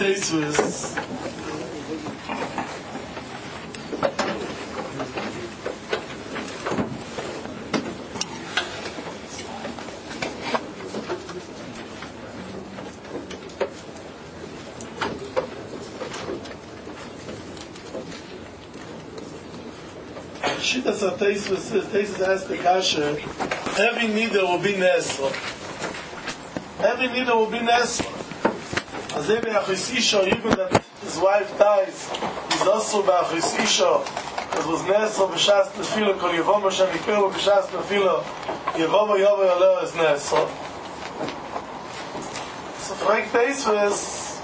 Teisvis. Shittas Teisvis asked the kasha, every nida will be Nesra. Every nida will be Nesra. As every Achis Isha, even that his wife dies, he's also by Achis Isha, that was Nesra b'shas nefila, kol Yevama shanikeru b'shas nefila, Yevama Yova Yaleh is Nesra. So Frank Teisvis,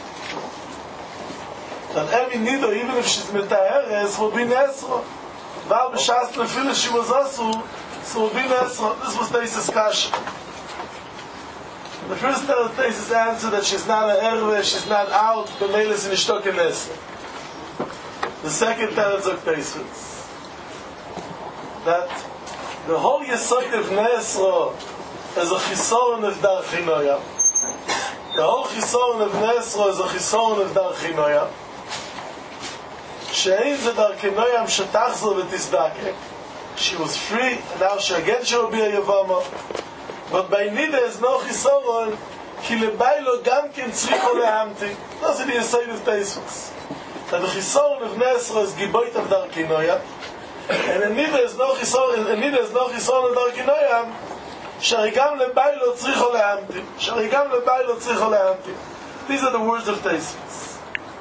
that every nida, even if she's metaheres, will be Nesra. Val b'shas nefila, she was also, so will be Nesra. This was Teisvis kasha. The first Teisvis answer that she's not an erve, she's not out, the male is in ishtok in Nesra. The second teretz of Teisvis, that the whole yesod of Nesra is a chisoron of dar chinoya. The whole chisoron of Nesra is a chisoron of dar chinoya. She'ein ze dar chinoyam shetachzor v'tizdake. She was free, and now she again she will be a Yevama. But by Nida is no chisoron, ki lebaylo gam ken tzricho lehamti. That's the yesod of Teisvis. That the chisoron of Nesra is giboit of dar chinoya, and in Nida is no chisoron of dar chinoyam, sharigam lebaylo tzricho lehamti. Sharigam lebaylo tzricho lehamti. These are the words of Teisvis.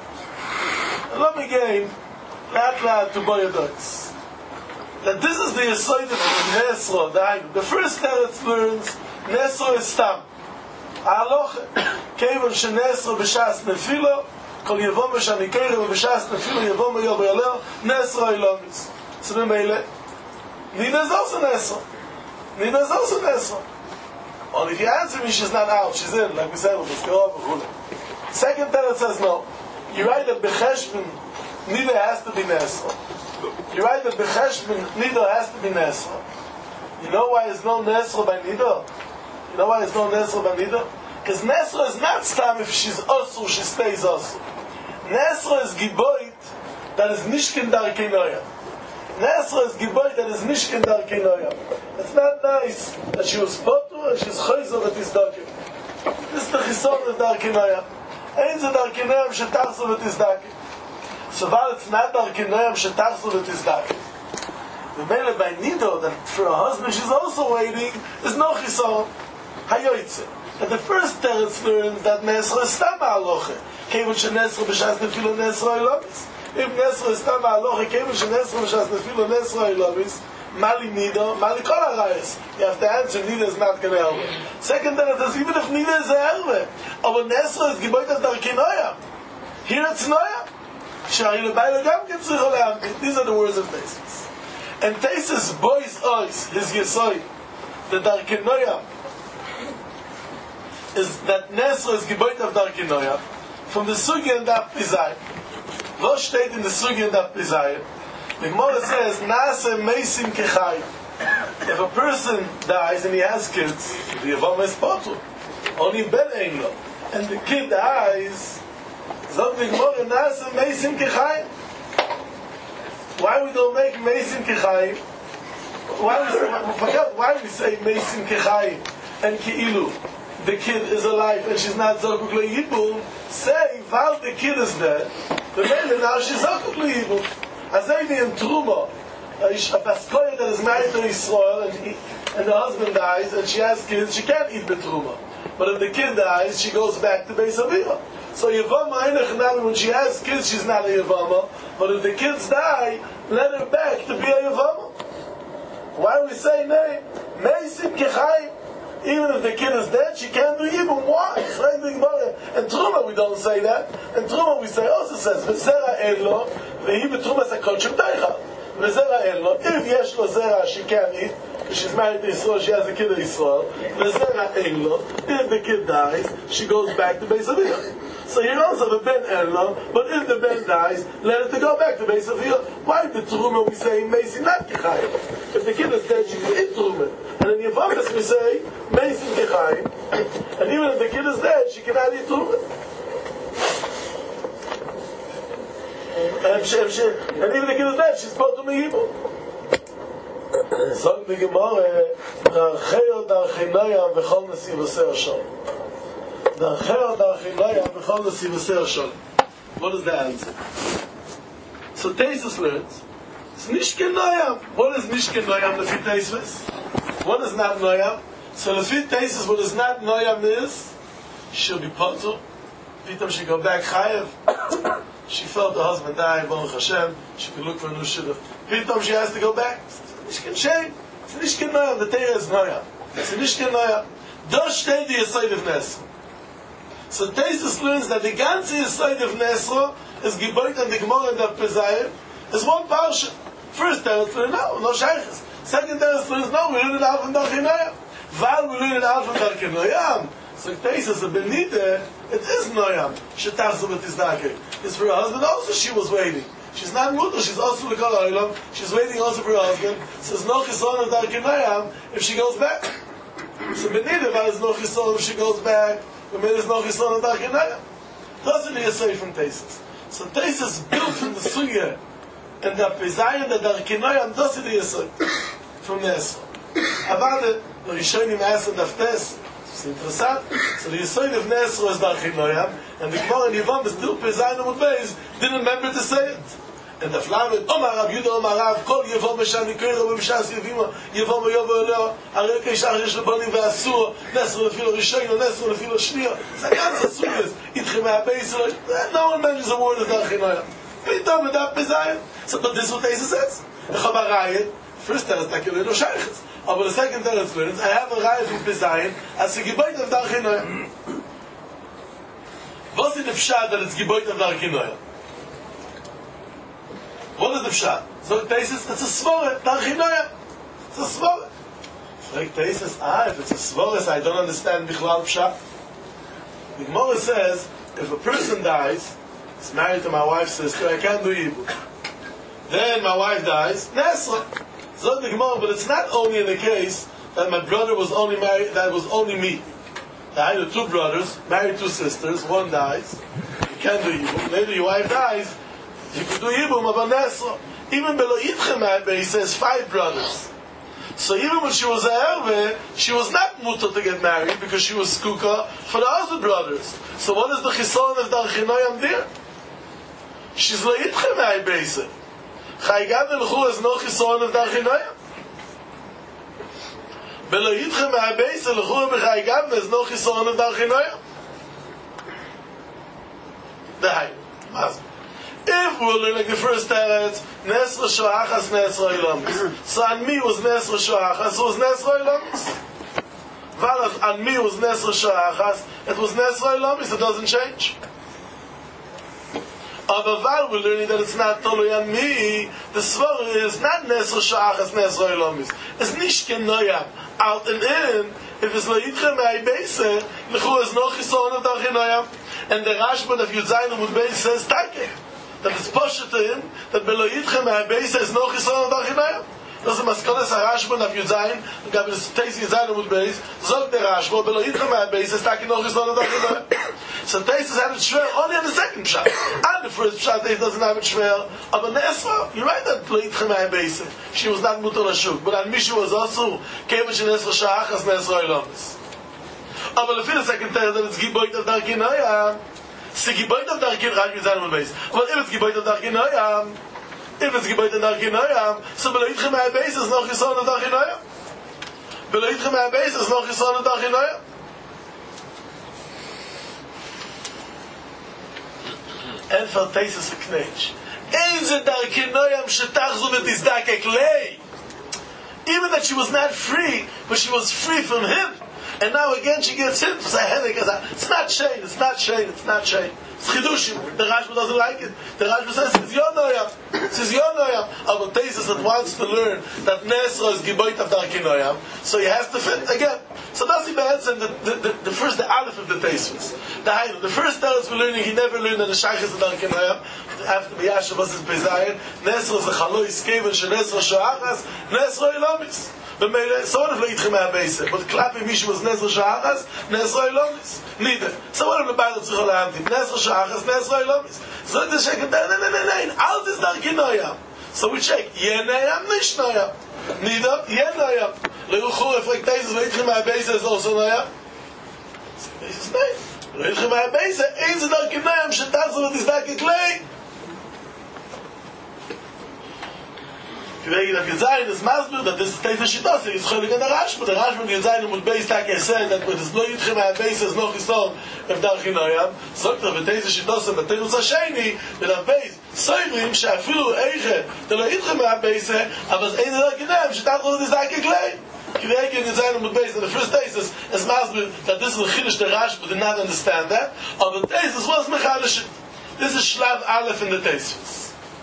Let me gain that to Boyadois. That this is the Yesod of Nesra. The first teretz learns Nesra is Stam. Ha'aloch kevan shenesra b'shas nefila, kol Yevama shanikeru b'shas nefila, Yevama Yova Yaleh, Nesra ilomis. So the Meile, Nida is also Nesra. Nida is also Nesra. Well, if you answer me, she's not out, she's in, like we said, second teretz says no. You write that Becheshbon Nida has to be Nesra. You write that Becheshbon Nida has to be Nesra. You know why there's no Nesra by Nida? You know why there's no Nesra by Nida? Because Nesra is not Stam if she's Osur, she stays Osur. Nesra is Giboit that is Nishkin Dar Kenoya. Nesra is Giboit that is Nishkin Dar Kenoya. It's not nice that she was Potu and she's Chayzor at his Dokim. This is the Chisor of Dar Kenoya. Ein ze dar kenoyam shetachzu v'tizdake. So while it's not dar kenoyam shetachzu v'tizdake, the mele by Nido, that for a husband she's also waiting, is no chisoron. Hayoytze. And the first teretz learns that Nesra is Stam ha'aloche. Kevan shenesra b'shas nefilo Nesra ilomis. If Nesra is Stam ha'aloche, kevan shenesra b'shas nefilo Nesra ilomis, Mali Nido, Mali Kol HaRayos. You have to answer, Nida is not going to help. Second, then it says, even if Nida is a helve, aber Nesra is Giboit as Dar Kenoya. Here it's Noya. Shari Lebayla Gam Ken Tzricho Lehamti. These are the words of Teisvis. And Teisvis boys ois, his Yesoy, the Dar Kenoya, is that Nesra is Giboit of Dar Kenoya, from the Sugi and Daf Pizay. What steht in the Sugi and Daf Pizay? The Gemara says, Nase Meisim Kechai. If a person dies and he has kids, the Yevama is Potu. Only Ben Ein Lo. And the kid dies, Zog the Gemara, Nase Meisim Kechai. Why we don't make Meisim Kechai? Why we say Meisim Kechai and Ki'ilu? The kid is alive and she's not Zoguk Le'Yibul. Say, while the kid is dead, the man now she's Zoguk Le'Yibul. As I in Truma, a Baskoya that is married to Israel and the husband dies and she has kids, she can't eat the Truma. But if the kid dies, she goes back to Beis Avira. So Yevama, when she has kids, she's not a Yevama. But if the kids die, let her back to be a Yevama. Why we say name? Meisim Kechayim. Even if the kid is dead, she can't do even. Why? In Truma we don't say that. In Truma we say, also says, V'zera Elo, V'hi B'Truma Sekol Shem Teicha. V'zera Elo, if yesh lo zera, she can't eat, because she's married to Israel, she has a kid in Israel. V'zera Elo, if the kid dies, she goes back to Beis Avila. So you also have a Ben Elo, but if the Ben dies, let it to go back to Beis Avila. Why the Truma we say, Meisi not Kechayim? If the kid is dead, she can eat Truma. And in Yevamis we say, Meisi Kechayim. And even if the kid is dead, she cannot eat Truma. and even the kid is dead, she's supposed to be evil. Sag the Gemara, Darcheo Darchinoyam v'chol nesivosei Hashem. Darcheo Darchinoyam v'chol nesivosei Hashem. What is the answer? So Teisus learns, it's Nishke Noyam. What is Nishke Noyam lefi Teisus? What is not Noyam? So lefi Teisus, what is not Noyam is, she'll be potter. Pitam she go back chayev. She felt the husband die, Baruch Hashem. She could look for a new shidduch. Pitam she has to go back. It's Nishke Shem. It's Nishke Noyam. The Torah is Noyam. It's Nishke Noyam. Das steht die Yesod of Nesra. So Teisus learns that the ganze Yesod of Nesra is geboit and the Gemara and the Pesayim is one parsha. First Teretz learns no shaykhs. Second Teretz learns no, we learn it out from Darchei Noyam. Val we learn it out from Darchei Noyam. So Teisus a benite, it is Noyam. Shetachzu v'tizdake. It's for her husband also she was waiting. She's not mutter, she's also l'kol ha'olam. She's waiting also for her husband. Says no chison of Darchei Noyam if she goes back. So benite, Val is no chison if she goes back. When there is no chison of Darchei Noyam. Doesn't he say from Teisus? So Teisus built from the Sugya and the Pesayim the Darchei Noyam doesn't he say from Nesra. Avade, the Rishonim asked the Daftes. It's interesting. So the Yesod of Nesra is Darchei Noyam, and the Gemara in Yivam is still Pesayim and Beis didn't remember to say it. And the Flamed, Omar Rav Yudah Omar Rav, Kol Yivam B'Shan Yikreiro B'Mishas Yivima, Yivam Yovo Elo, Arei Keishach Yesh Leboni V'Asur, Nesra Lefilo Rishon, Nesra Lefilo Shniya. It's a ganz Asuris. Itchem HaBeis, no one mentions the word of Darchei Noyam. Pitam with that Pesayim. So, but this is what Teisus says. The Chabarayit, first Teretz Takilei no Shaykhs. But the second Teretz learns, I have a Raya from Pesayim as a Geboit of Darchei Noyam. What's in the Pshat that it's Geboit of Darchei Noyam? What is the Pshat? So Teisus, it's a Svore, Darchei Noyam. It's a Svore. Like Teisus, if it's a Svore, I don't understand Bichlal Pshat. The Gemara says, if a person dies, he's married to my wife's sister, I can't do evil. Then my wife dies, Nesra. So the Gemara, but it's not only in the case that my brother was only married, that was only me. I had two brothers, married two sisters, one dies, you can't do evil. Later your wife dies, you can do evil, but Nesra. Even below Yitchem, he says 5 brothers. So even when she was a Erve, she was not mutter to get married because she was skuka for the other brothers. So what is the chison of Darchei Noyam there? She's le'itchem ha'ibese. Chaygam elchu is no chison of Darchei Noyam. Be'le'itchem ha'ibese elchu b'chaygam is no chison of Darchei Noyam. Dai. If we're learning like the first Teretz, Nesra Shoachas, Nesra Ilamis. So on me was Nesra Shoachas, so it was Nesra Ilamis. Valach, on me was Nesra Shoachas, it was Nesra Ilamis, it doesn't change. But while we're learning that it's not totally on me, the Svara is not Nesra Shoachas, Nesra Ilamis. It's Nishke Noyam, out and in, if it's Lo'itchem Ha'ibese, Lechu is no Chison of Darchei Noyam, and the Rashban of Yudzayin Amud Beis says, Take. That it's poshet to him that below Yitchem HaBeis is no chison of Darchei Noyam. Das ist Maskones HaRashban of Yudzayin, and gab es Teis Yudzayin Amud Beis, sagt der Rashban, below Yitchem HaBeis is taki no chison of Darchei Noyam. So Teis had it schwer only on the second pshat. And the first pshat, Teis doesn't have it schwer. But Nesra, you're right that below Yitchem HaBeis, she was not mutar l'shuk, but on Mishu was also, Kevish Nesra Sha'achas Nesra Ilamis. But the first second Teis that it's Giboit of Darchei Noyam, it's Giboit of Darchei Noyam. But if it's Giboit of Darchei Noyam, so below Yitchem HaBeis is no chison of Darchei Noyam. Below Yitchem HaBeis is no chison of Darchei Noyam. And for Teisus a knetch. Einze Darchei Noyam shetachzu v'tizdakek lei. Even that she was not free, but she was free from him. And now again she gets hit. It's a headache. It's not shame. It's not shame. It's not shame. It's chidushim. The Rashba doesn't like it. The Rashba says it's your noyam. It's your noyam. But Teisus that wants to learn that Nesra is giboit of Darchei Noyam, so he has to fit again. So that's the answer. The first, the aleph of the Teisus. The first Teretz we're learning, he never learned that the shaykhs of Darchei Noyam. After B'yashav was his Bezayin, Nesra is a chalois keven she Nesra shoachas, Nesra ilamis. But so what if Leitchem HaBeise? But Klapi Mishu was Nezra Shachas, Nezra Ilomis. Neither. So what if the Bible Tzrichol HaAmtiv? Nezra Shachas, Nezra Ilomis. So the check, no. All this Darki Noyam. So we check, Yenayam, Nish Noyam. Neither, Yenayam. Leuchu, if like Tezes, Leitchem HaBeise is also Noyam. This is name. Leitchem HaBeise, Ein Ze Darki Noyam, Shetazor with this Darki Klei. Wegen der Gezein des Masber, that this is Tefer Shitose, is Cholik and the Rashba. The Rashba Gezein would base like I said, that with his no Yitchem HaBeise is no Chiston of Darki Noyam. So that with Tefer Shitose, but Tefer Shasheni, with a base, Soivrim, Shafilu Eiche, the no Yitchem HaBeise, aber es Ein Ze Darki Noyam, Shetazor with this Darki Klei. Wegen Gezein would base, in the first thesis, as Masber, that this is a Chiddush the Rashba did not understand that. On the thesis was Mechalish. This is Shlav Aleph in the thesis.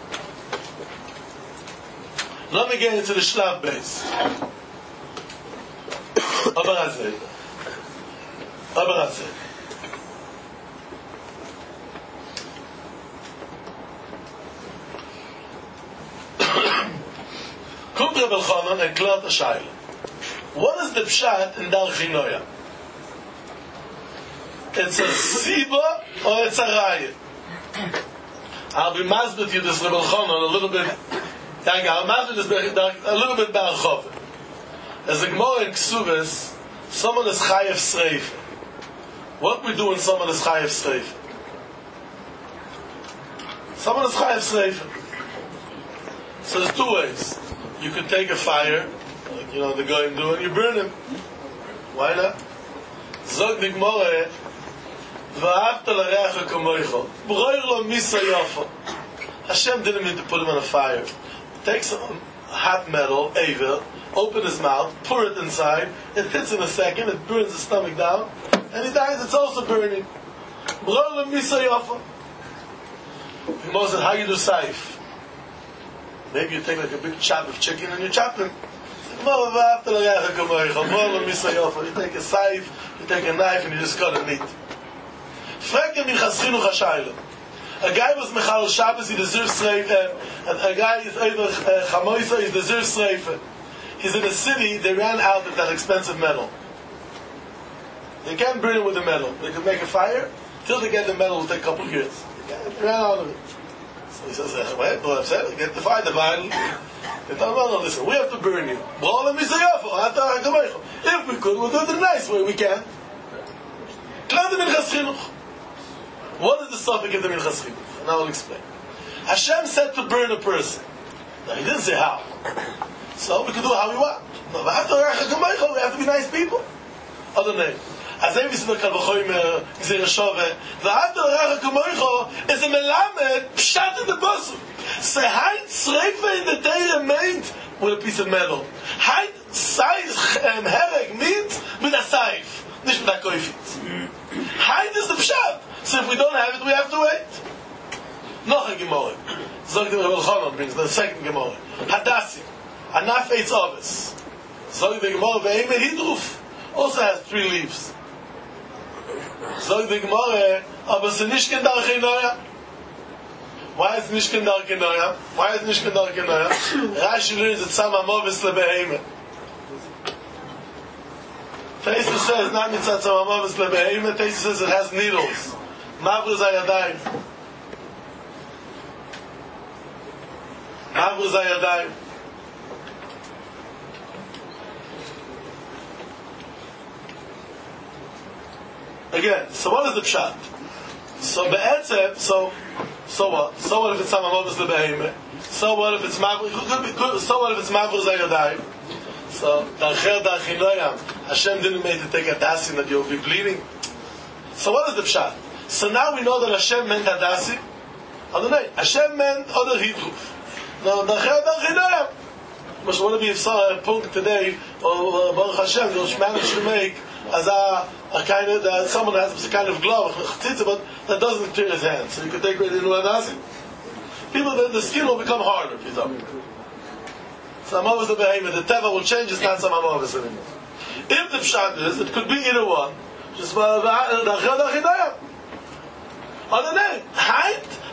Let me get into the Shlav base. Abarazeh. Kommt Reb Elchanan and klärt a Shaila. What is the pshat in Darki Noyam? It's a siba or it's a raya? I'll be masbet you this Reb Elchanan a little bit. I'll imagine this a little bit Barachov. As a Gemara in Ksubis, someone is Chayev Sreif. What we do when someone is Chayev Sreif? Someone is Chayev Sreif. So there's two ways. You could take a fire, like the Goyim do, and you burn him. Why not? Zog the Gemara, V'ahavta l'reacha kamoicho, B'roir lo misa yafa. Hashem didn't mean to put him on a fire. Take some hot metal, Aver, open his mouth, pour it inside, it hits in a second, it burns his stomach down, and he dies, it's also burning. B'roir lo misa yafa. Gemara said, how you do saif? Maybe you take like a big chop of chicken and you chop him. You take a saif, you take a knife, and you just cut the meat. A guy was Mechal Shabbos, he deserves Sreifa, and a guy is over Chamoisa, he deserves Sreifa. He's in a city, they ran out of that expensive metal. They can't burn it with the metal. They can make a fire, till they get the metal, it will take a couple of years. They ran out of it. So he says, wait, don't upset, get the fire, the vinyl. They tell him, no, listen, we have to burn you. If we could, we'll do it the nice way, we can. What is the suffix of the Minchas Chinuch? And I will explain. Hashem said to burn a person. Now, he didn't say how. So we can do it how we want. No, we have to be nice people. Other name. As I said, Kal V'chomer, Gzeira Shove, V'ahavta l'reacha kamoicho is a melamed pshat in the bosom. Say, Hein Sreifa in the Torah made with a piece of metal. Hein Saif Hereg means with a saif, nicht mit a koifit. Hein is the pshat. So if we don't have it, we have to wait. Noch a Gemara. Zog the Reb Elchanan brings the second Gemara. Hadassi. Anaf Eitz Oves. Zog the Gemara Ve'eme Hidruf. Also has 3 leaves. Zog the Gemara. Aber es ist nicht kein Darkei Noyam. Why is it nicht kein Darkei Noyam? Why is it nicht kein Darkei Noyam? Rashi learns that Tzam HaMoves LeBeheme. Taisa says not mitzat Tzam HaMoves LeBeheme. Taisa says it has needles. Mavruz Ayadayim. Mavruz Ayadayim. Again, so what is the pshat? So be'etzem, so what? So what if it's Samamovis LeBeheme? So what if it's Mavruz? So what if it's Mavruz Ayadayim? So Darcher Darchi Noyam. Hashem didn't make to take a dasim that you'll be bleeding. So what is the pshat? So now we know that Hashem meant Hadassi. Adonai, Hashem meant other Hidruf. Now, Darcher Darchi Noyam. But what if you saw a punkt today, or Baruch Hashem, you'll manage to make as a kind of, someone has a kind of glove, but that doesn't clear his hands. So you can take it into Hadassi. People, the skin will become harder, you know. Samavis the behavior, the teva will change, it's not Samavis anymore. If the pshat is, it could be either one. Just Darcher Darchi Noyam. On the name, height,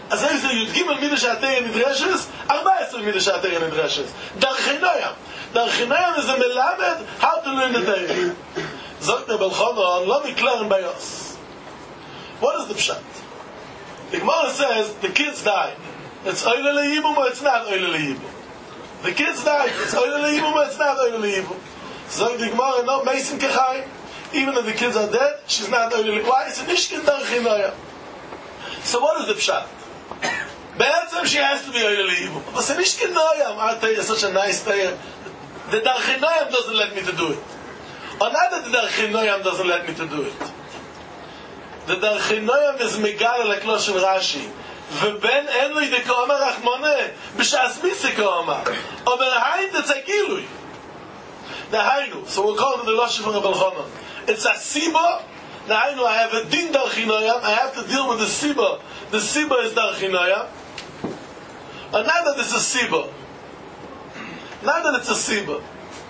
אז זה י"ג מידה שהתרא נדרשת, 14 מידה שהתרא נדרשת. דרכי נוים. דרכי נוים זה מלמד how to learn the תרא. זאת רבי אלחנן, לא מקלרן ביוס. What is the pshat? The Gemara says, the kids die. It's oile leyibum or it's not oile leyibum. The kids die. It's oile leyibum or it's not oile leyibum. So the Gemara, no, Mason kechayim. Even if the kids are dead, she's not oile leyibum. Why? It's a nishkin darchi noya. So what is the pshat? Be'etzem she has to be oile leyibum. But it's a nishkin noya. Our tayah is such a nice tayah. The darchi noya doesn't let me to do it. Or not that the darchi noya doesn't let me to do it. The darchi noya is megal leklo shel Rashi. ובן אין לו ידי כאומר רחמונה בשעס מיסי כאומר אבל היין זה גילוי דהיינו so we'll call it the Lashon from Reb Elchanan. It's a siba דהיינו I have a din darchi noya I have to deal with the siba is darchi noya and not that it's a siba not that it's a siba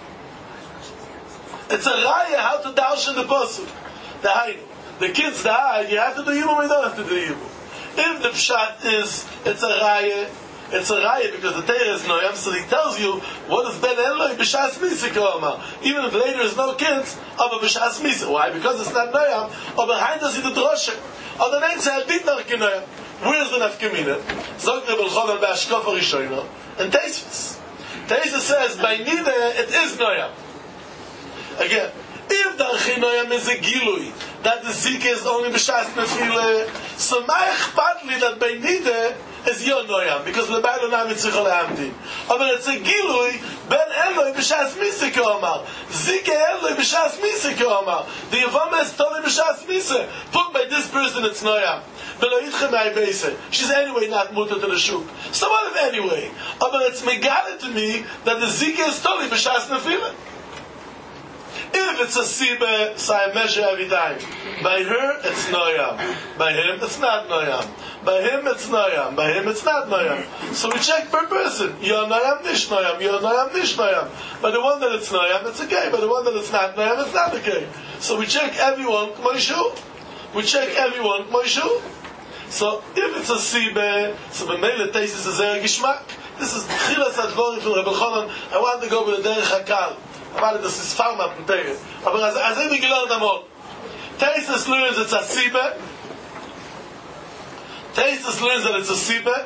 it's a raya how to darshan the pasuk דהיינו the kids die you have to do yibum you don't have to do yibum. If the pshat is, it's a raya because the Torah is noyam, so he tells you, what is ben eloi b'shas misa k'omar? Even if later is no kids, aber b'shas misa. Why? Because it's not noyam, or behind us is the droshe. Or the name says, dit nach k'noyam. Where's the nafkamina? Zog Reb Elchanan b'ashkofa rishono, and Tosfos. Tosfos says, by nida, it is noyam. Again, if the Archinoyam is a gilui, that the Zika is only b'shas nefile, so my echpatli that by nida is your noyam, because lebaylo na mitzricha lehamtin. But it's a gilui, ben eloi b'shas misa k'omar, Zika eloi b'shas misa k'omar. The Yavama is totally b'shas misa. Put by this person it's noyam. She's anyway not mutter to the shuk. So what if anyway? But it's megala to me that the Zika is totally b'shas nefile. If it's a siba, so I measure every time. By her, it's noyam. By him, it's not noyam. By him, it's noyam. By him, it's not noyam. So we check per person. You're noyam, nish noyam. You're noyam, nish noyam. But the one that it's noyam, it's okay. But the one that it's not noyam, it's not okay. So we check everyone, Moishu. We check everyone, Moishu. So if it's a siba, so the mele taste is a zer gishmak. This is chilas advorim from Reb Elchanan. I want to go with the derech hakal. אבל das ist Pharma von Teire. Aber als ich gelernt habe, Tosfos learns it's a siba. Tosfos learns that it's a siba.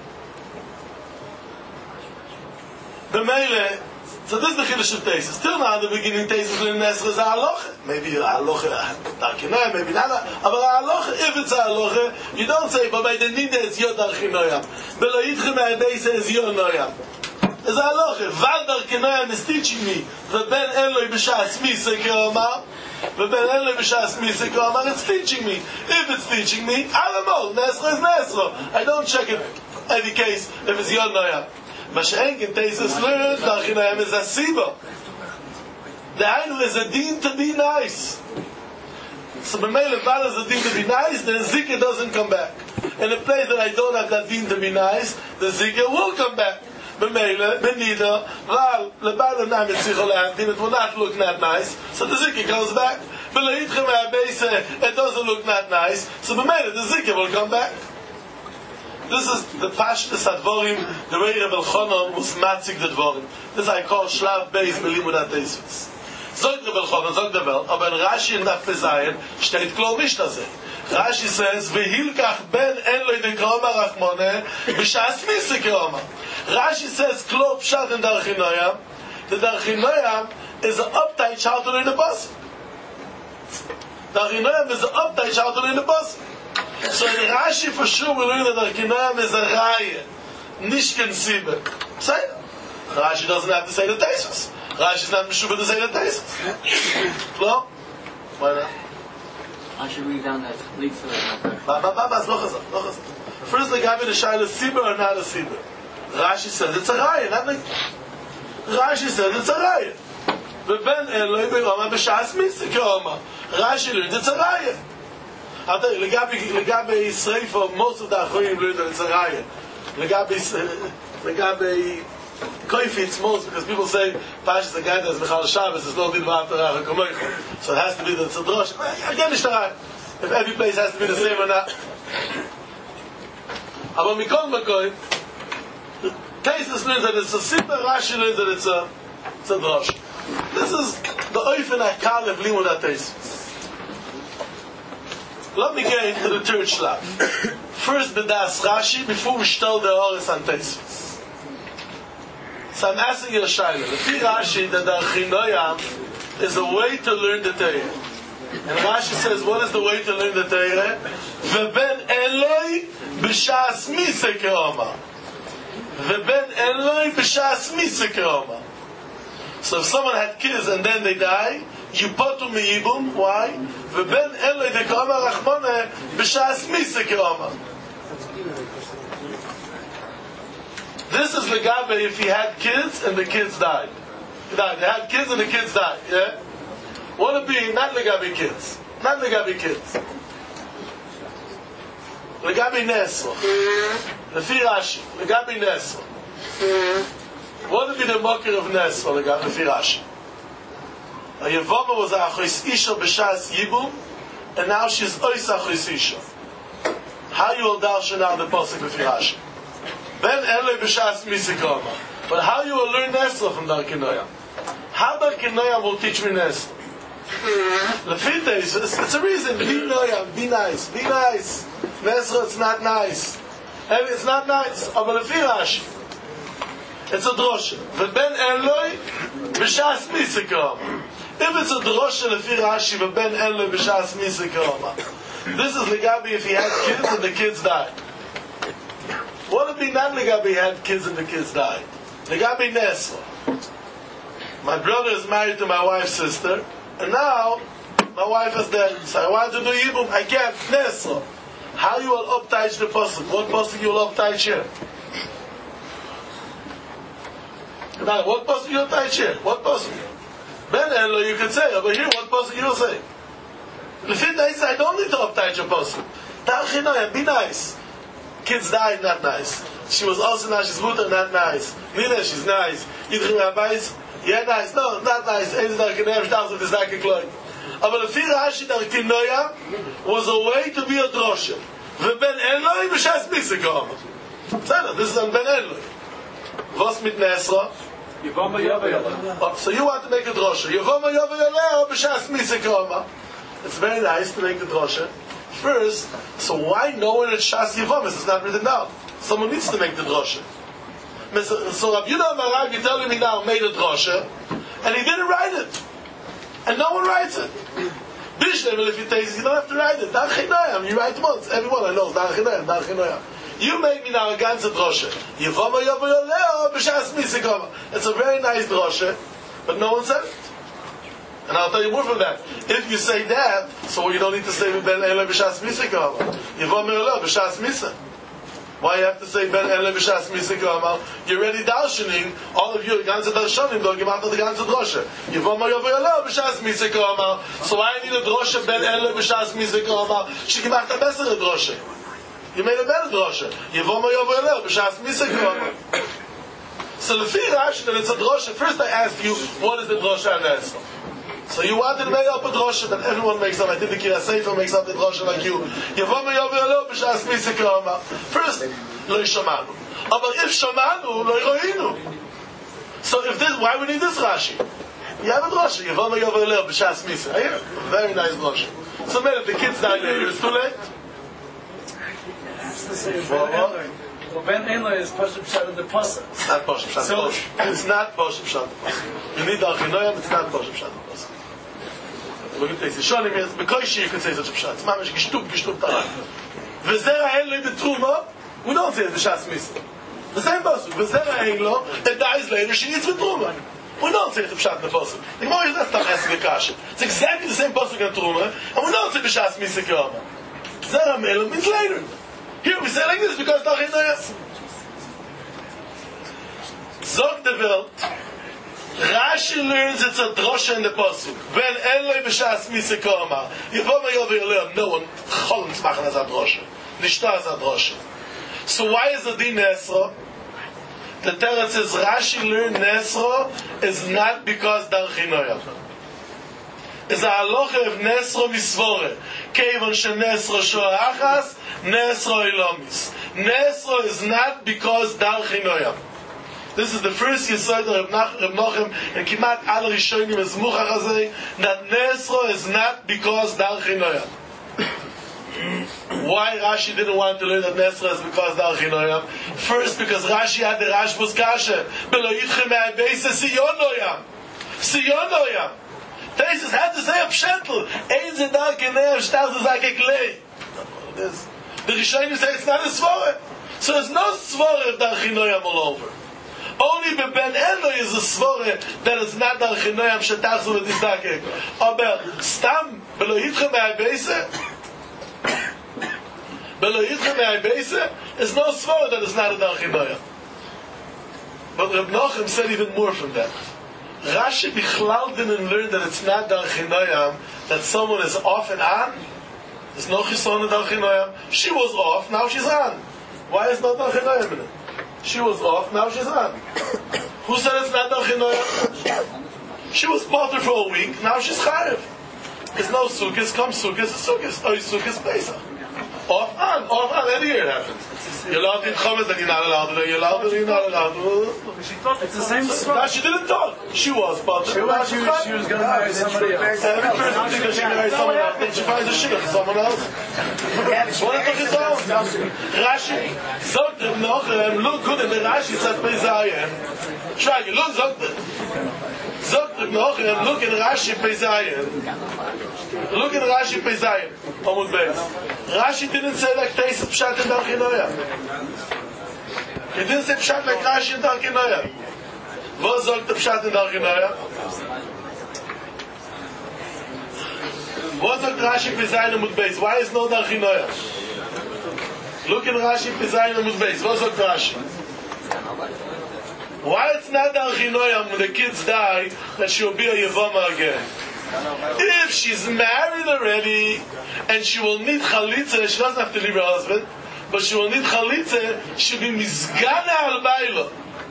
The Meile, so this is the Chiddush of Tosfos. Still now at the beginning, Tosfos learns Nesra is a halacha. Maybe a halacha, Darkinah, maybe not. But a halacha, if it's a halacha, you don't say, but by the Nida it's your Darkinoyam. Belo Yitchem Ha'abeisa is your Noyam. Is a halacha. Val Darkinoyam is teaching me that Ben Eloi b'shas misa k'omar, but Ben Eloi b'shas misa k'omar, it's teaching me. If it's teaching me, Alamol, Nesra is Nesra. I don't check it every case if it's your Noyam. Mashenk in Tosfos learns Darkinoyam is a siba. The Ainu is a din to be nice. So B'meile Val is a din to be nice, then Zika doesn't come back. In a place that I don't have that din to be nice, the Zika will come back. B'meile, Benida, Val, Lebaylo na mitzricha lehamtin, it will not look that nice, so the Zika goes back. B'leitchem ha'abeisa, it doesn't look that nice, so B'meile, the Zika will come back. This is the Pashtus Advorim, the way Reb Elchanan was matzik the Dvorim. This I call Shlav Beis Melimud HaTosfos. Zog Reb Elchanan, zog the Welt, aber in Rashi in Daf Pezayin steht klar nicht das. Rashi says, V'hilkach ben en lo yidekoma rachmone, b'shas misa keoma. Rashi says, klar pshat in Darkinoyam. The Darkinoyam is an uptight child to learn the bus. Darkinoyam is an uptight child to learn the bus. So in Rashi for sure we learn that Darkinoyam is a raya, nishken sibe. Say it. Rashi doesn't have to say the Tosfos. Rashi is not Meshuba to say the Tosfos. No? Why not? I should read down that leaks of it. First the guy with the shayla sibe or not a sibe. Rashi says it's a raya, not like Rashi says it's a raya. V'ben eloi b'yoma b'shas misa keoma. Rashi learns it's a raya. I'll tell you, Legabe Yisrael, for most of the Achoyim learn that it's a raya. Legabe Koifitz most, because people say, Pashas the guy that's Bechal Shabbos is no din v'atar ha'chakomoicha. So it has to be the Tzadrosh. Again, it's a raya. If every place has to be the same or not. Aber Mikol Makoi, Taisus learns that it's a simple, Rashi learns that it's a drosh. This is the Oifen Hakal of Limud HaTaisus. Let me get into the third shlaf. First, the Das Rashi, before we start the Oris on Taisus. So I'm asking you a shayla. The Fi Rashi, that the Archinoyam is a way to learn the Torah. And Rashi says, what is the way to learn the Torah? V'ben Eloi b'shas misa ke'oma. V'ben Eloi b'shas misa ke'oma. So if someone had kids and then they die, you potu miyibum. Why? V'ben Eloi de'ke'oma rachmone b'shas misa ke'oma. This is legabe if he had kids and the kids died. They had kids and the kids died. Yeah? Want to be not legabe kids. Not legabe kids. Legabe Nesro. Lefi Rashi. Legabe Nesro. What would be the mocker of Nesro? Lefi Rashi. A Yevama was a Achois Isha b'shas Yibum, and now she's Ois Achois Isha. How you will darshan now the pasuk Lefi Rashi? Ben Eloi b'shas Misikoma. But how you will learn Nesro from Darkinoyam? How Darkinoyam will teach me Nesro? Lefite, it's a reason. Be noyam, be nice, be nice. Nesro, it's not nice. And it's not nice. But Lefi Rashi, it's a drosha. V'ben Eloi b'shas Misikoma. If it's a drosha Lefi Rashi, v'ben Eloi b'shas Misikoma, this is legabi if he had kids and the kids died. What if he not legabi he had kids and the kids died? Legabi Nesro. My brother is married to my wife's sister, and now my wife is dead. So I want to do Yibum. I can't. Nesro. How you will uptight the pasuk? What pasuk you will uptight here? Now, what pasuk you will uptight here? What pasuk? Ben Eloi you could say, over here what pasuk you will say? I don't need to uptight your pasuk. Ta'achinoyam, be nice. Kids died, not nice. She was also now she's mutter, not nice. Nina, she's nice. Yidchim Rabbis, yeah, nice. No, not nice. Ain't that Darkinoyam, Shtaus, it's not Gekloy. But the Fi Rashi Darkinoyam was a way to be a drosha. V'ben Eloi b'shas Misikoma. This is on Ben Eloi. Vos mit Nesra? Yevama Yovayoleh. So you want to make a drosha. Yevama Yovayoleh b'shas Misikoma. It's very nice to make the drosha. First, so why no one at Shas Yevamis is not written down? Someone needs to make the drosha. So Rabbi Yehuda Amarav, you're telling me now, made a drosha, and he didn't write it. And no one writes it. Bishlevel, if you take it, you don't have to write it. Darchinoyam, you write once. Everyone I know is Darchinoyam, Darchinoyam. You make me now a ganze drosha. Yevama Yovayoleh b'shas Misikoma. It's a very nice drosha, but no one said it. And I'll tell you more from that. If you say that, so you don't need to say Ben Eloi b'shas Misikoma. Yevama Yovayoleh b'shas Misa. Why you have to say Ben Eloi b'shas Misikoma? You're already darshaning. All of you, ganze darshanim, don't give out the ganze drosha. Yevama Yovayoleh b'shas Misikoma. So why I need a drosha Ben Eloi b'shas Misikoma? She give out the best of the drosha. You made a better drosha. Yevama Yovayoleh b'shas Misikoma. So the Fi Rashi that it's a drosha. First I asked you, what is the drosha and Nesro? So you wanted to make up a drosha that everyone makes up. I think the Kira Sefer makes up the drosha like you. Yevama Yovayoleh b'shas Misikoma. First, lo shamanu. But if shamanu, lo roinu. So if this, why we need this Rashi? You have a drosha. Yevama Yovayoleh b'shas Misikoma. Very nice drosha. So man, if the kids die later, it's too late. Ben Eloi is Pashup Shad of the Pasuk. It's not Pashup Shad of the Pasuk. It's not Pashup Shad of the Pasuk. You need Darchinoyam, it's not Pashup Shad of the Pasuk. Look at this. Shonim is, Bekoishi you can say such a Pshat. It's mamish Gishtub Tarak. V'zera Eloi B'truma, we don't say it B'shas Misa. The same Pasuk. V'zera Eloi, it dies later, she needs B'truma. We don't say it Pshat in the Pasuk. The Gemara is not stop asking the Kasha. It's exactly the same Pasuk in Truma, and we don't say B'shas Misa K'oma. Zera Eloi means later. Here we say like this because Darchinoyam. Zog the Welt. Rashi learns it's a drosha in the pasuk. Ben Eloi b'shas Misikoma. Yevama Yovayoleh. No one cholens machen as a drosha. Nishta as a drosha. So why is the din Nesro? The Teretz says Rashi learned Nesro is not because Darchinoyam. is a halacha of Nesro Misvore. Kevon shenesro shoa achas, Nesro ilomis. Nesro is not because dar chinoyam. This is the first yesod of Reb Nochem and Kimat al Rishonim is muchach hazeh, that Nesro is not because dar chinoyam. Why Rashi didn't want to learn that Nesra is because Dar Chinoyam? First, because Rashi had the Rashbus Kasha. Belo Yitchem Me'abeise Siyonoyam. Siyonoyam. Taisus had to say a pshentel. Ein ze Dar Chinoyam, Shtaz is like a clay. The Rishonim say it's not a svore. So there's no svore of Dar Chinoyam all over. Only Ben Eloi is a svore that it's not Dar Chinoyam, Shetach Zu V'Tizdakek. Aber Stam, Belo Yitchem Me'abeise, there's no svara that is not a Dar Chinoyam. But Reb Nochem said even more from that. Rashi Bichlal didn't learn that it's not Dar Chinoyam, that someone is off and on. There's no chison in Dar Chinoyam. She was off, now she's on. Why is no Dar Chinoyam in it? She was off, now she's on. Who said it's not Dar Chinoyam? She was potter for a week, now she's charev. There's no sukkahs, come sukkahs, sukkahs. Oh, sukkahs Pesach. Off on, every year it happens. You're allowed to eat chametz, then you're not allowed to, you're allowed to, you're not allowed to. She thought it's the same story. Now she didn't talk. She was, but She was going to marry somebody else. every person thinks that she married someone else, then she finds a shidduch to someone else. What is it all? Rashi, sagt Reb Nochem, look good at the Rashi says Bezayin. Try it, look, sagt Reb Nochem, look in Rashi Bezayin. Look in Rashi Bezayin. Amud Beis. Rashi didn't say like Teis Pshat in Dar Chinoyam. He didn't say Pshat like Rashi in Dar Chinoyam. What sagt the Pshat in Dar Chinoyam? What sagt Rashi Bezayin Amud Beis? Why is no Dar Chinoyam? Look in Rashi Bezayin Amud Beis. What sagt Rashi? Why it's not Dar Chinoyam when the kids die that she will be a Yevama again? If she's married already and she will need chalitza, she doesn't have to leave her husband, but she will need chalitza, she'll be mizgana al bailo.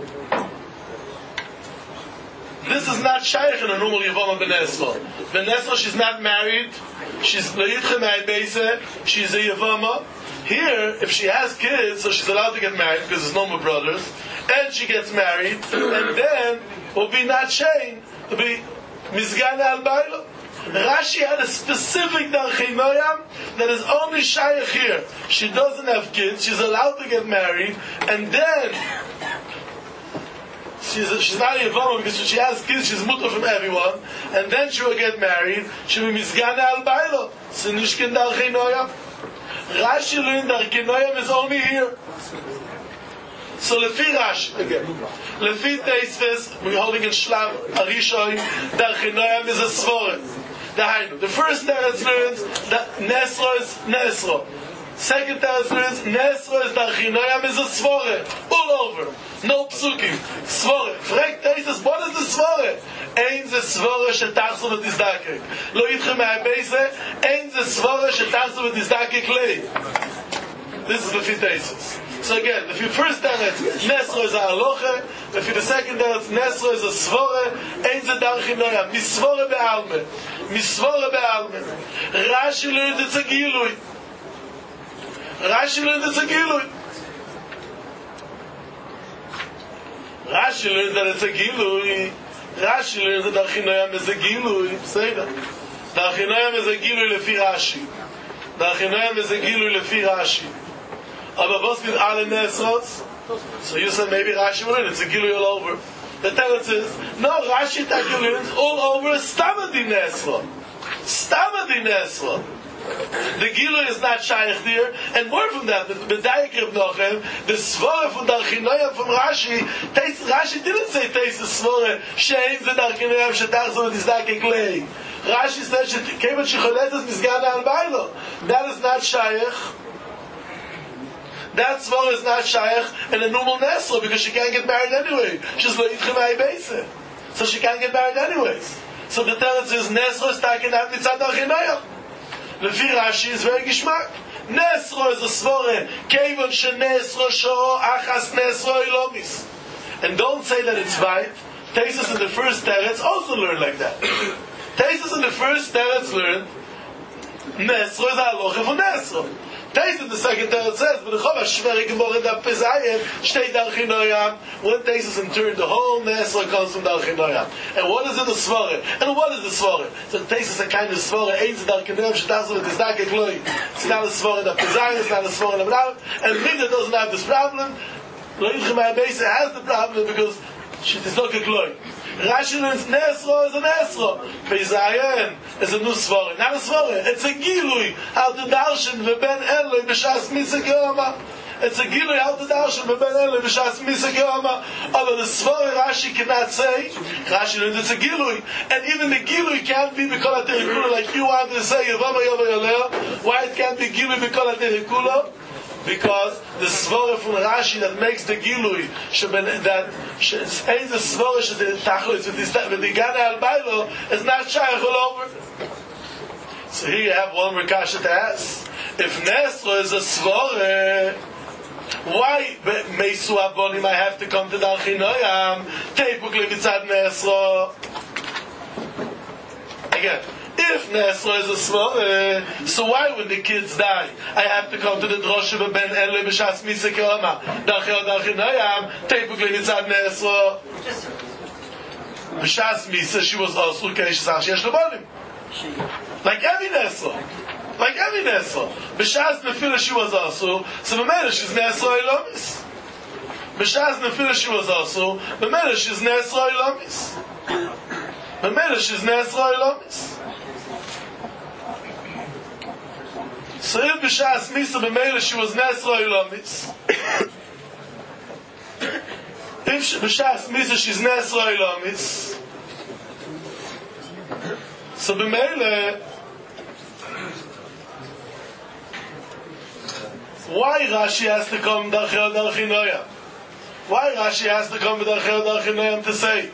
This is not shaykh in a normal Yevama Ben Esra. Ben Esra, she's not married, she's le'yitche me'abeise, she's a Yevama. Here, if she has kids, so she's allowed to get married because there's no more brothers, and she gets married, and then will be not shame to be Mizgana al-Bailo. Rashi had a specific Dar Chinoyam that is only shaykh here. She doesn't have kids, she's allowed to get married, and then she's not a Yevama because when she has kids, she's mutter from everyone, and then she will get married, she will be Mizgana al-Bailo. So Nishkin Dar Chinoyam. Rashi learned Dar Chinoyam is only here. So Lefi Rashi again. Lefi Teisves, we're holding in Shlav Arishon, Dar Chinoyam is a svore. The first teretz learns that Nesro is Nesro. Second teretz learns Nesro is Dar Chinoyam is a svore. All over. No psukim. Svore. Frag Teisves, what is the svore? Ein ze svore shetachzu v'tizdakek. Lo yitchem me'abeise, ein ze svore shetachzu v'tizdakek lei. This is Lefi Teisves. So again, if you first teretz, Nesro is a haloche, if you the second teretz, Nesro is a svore, ein ze Dar Chinoyam, misvore be'alme. Misvore be'alme. Rashi learned it's a gilui. Rashi learned it's a gilui. Rashi learned that it's a gilui. Rashi learned that Dar Chinoyam is a gilui. Say that. Dar Chinoyam is a gilui lefi Rashi. Dar Chinoyam is a gilui lefi Rashi. Aber was with alle Nesros? So you said maybe Rashi will learn. It's a gilui all over. The teretz is, no, Rashi learns all over Stamadi Nesro. Stamadi Nesro. The gilui is not shaykh there, and more from that, the B'dayik Reb Nochem, the svore from Dar Chinoyam from Rashi, Rashi didn't say Teis the svore, she'ein ze Dar Chinoyam shetachzu v'tizdakek lei. Rashi said, kevet shecholetes mizgana al bailo. That is not shaykh. That svore is not shaykh in a normal nesro because she can't get married anyway. She's lo yitchem me'abeise. So she can't get married anyways. So the teretz is nesro is taken out mitzad Dar Chinoyam. Lefi Rashi is very gishmak. Nesro is a svore. Kevon shenesro sho'o achas nesro ilomis. And don't say that it's right. Tesis in the first teretz also learn like that. Taisus in the first teretz learned, Nesro is a halacha for Nesro. Taisus in the second teretz says, but the Chava Shveri Gemara in the Pesayim, Shtei Darchinoyam, when Taisus in turn, the whole Nesro comes from Darchinoyam. And what is in the Svara? And what is the Svara? So Taisus is a kind of Svara, Eitz Darchinoyam, Shetazim, it is not a Kloi. It's not a Svara in the Pesayim, it's not a Svara in the Blau, and Mida doesn't have this problem. Loitchem HaBeisa has the problem because she is not a Kloi. Rashi learns Nesro is a Nesro. Pezayin is a new Svara. Not a Svara. It's a Gilui. How to darshan v'ben Eloi b'shas Misa Geoma. It's a Gilui how to darshan v'ben Eloi b'shas Misa Geoma. Although the Svara Rashi cannot say, Rashi learns it's a Gilui. And even the Gilui can't be B'kol HaTerikula like you wanted to say, Yavama Yava Yaleo. Why it can't be Gilui B'kol HaTerikula? Because the svara from Rashi that makes the gilui that ain't the svara the tachlis with the gana al bailo is not shaykh all over. So here you have one rekasha to ask: if Nesro is a svara, why meisu abonim I have to come to Darchinoyam? Teipukli mitzad Nesro again. If Nesro is a svara, so why when the kids die I have to come to the drosha of Ben Eloi b'shas Misa Geoma? Darchinoyam, Teipukli mitzad Nesro. B'shas Misa she was also Keishasach sheyesh lebanim. Like every Nesro. B'shas Nefila she was also, so b'mela she's Nesro Elomis. B'shas Nefila she was also, b'mela she's Nesro Elomis. So if b'shas Misa b'mela she was Nesro Elomis, if b'shas Misa she's Nesro Elomis, so b'mela, why Rashi has to come Darchinoyam? Why Rashi has to come Darchinoyam to say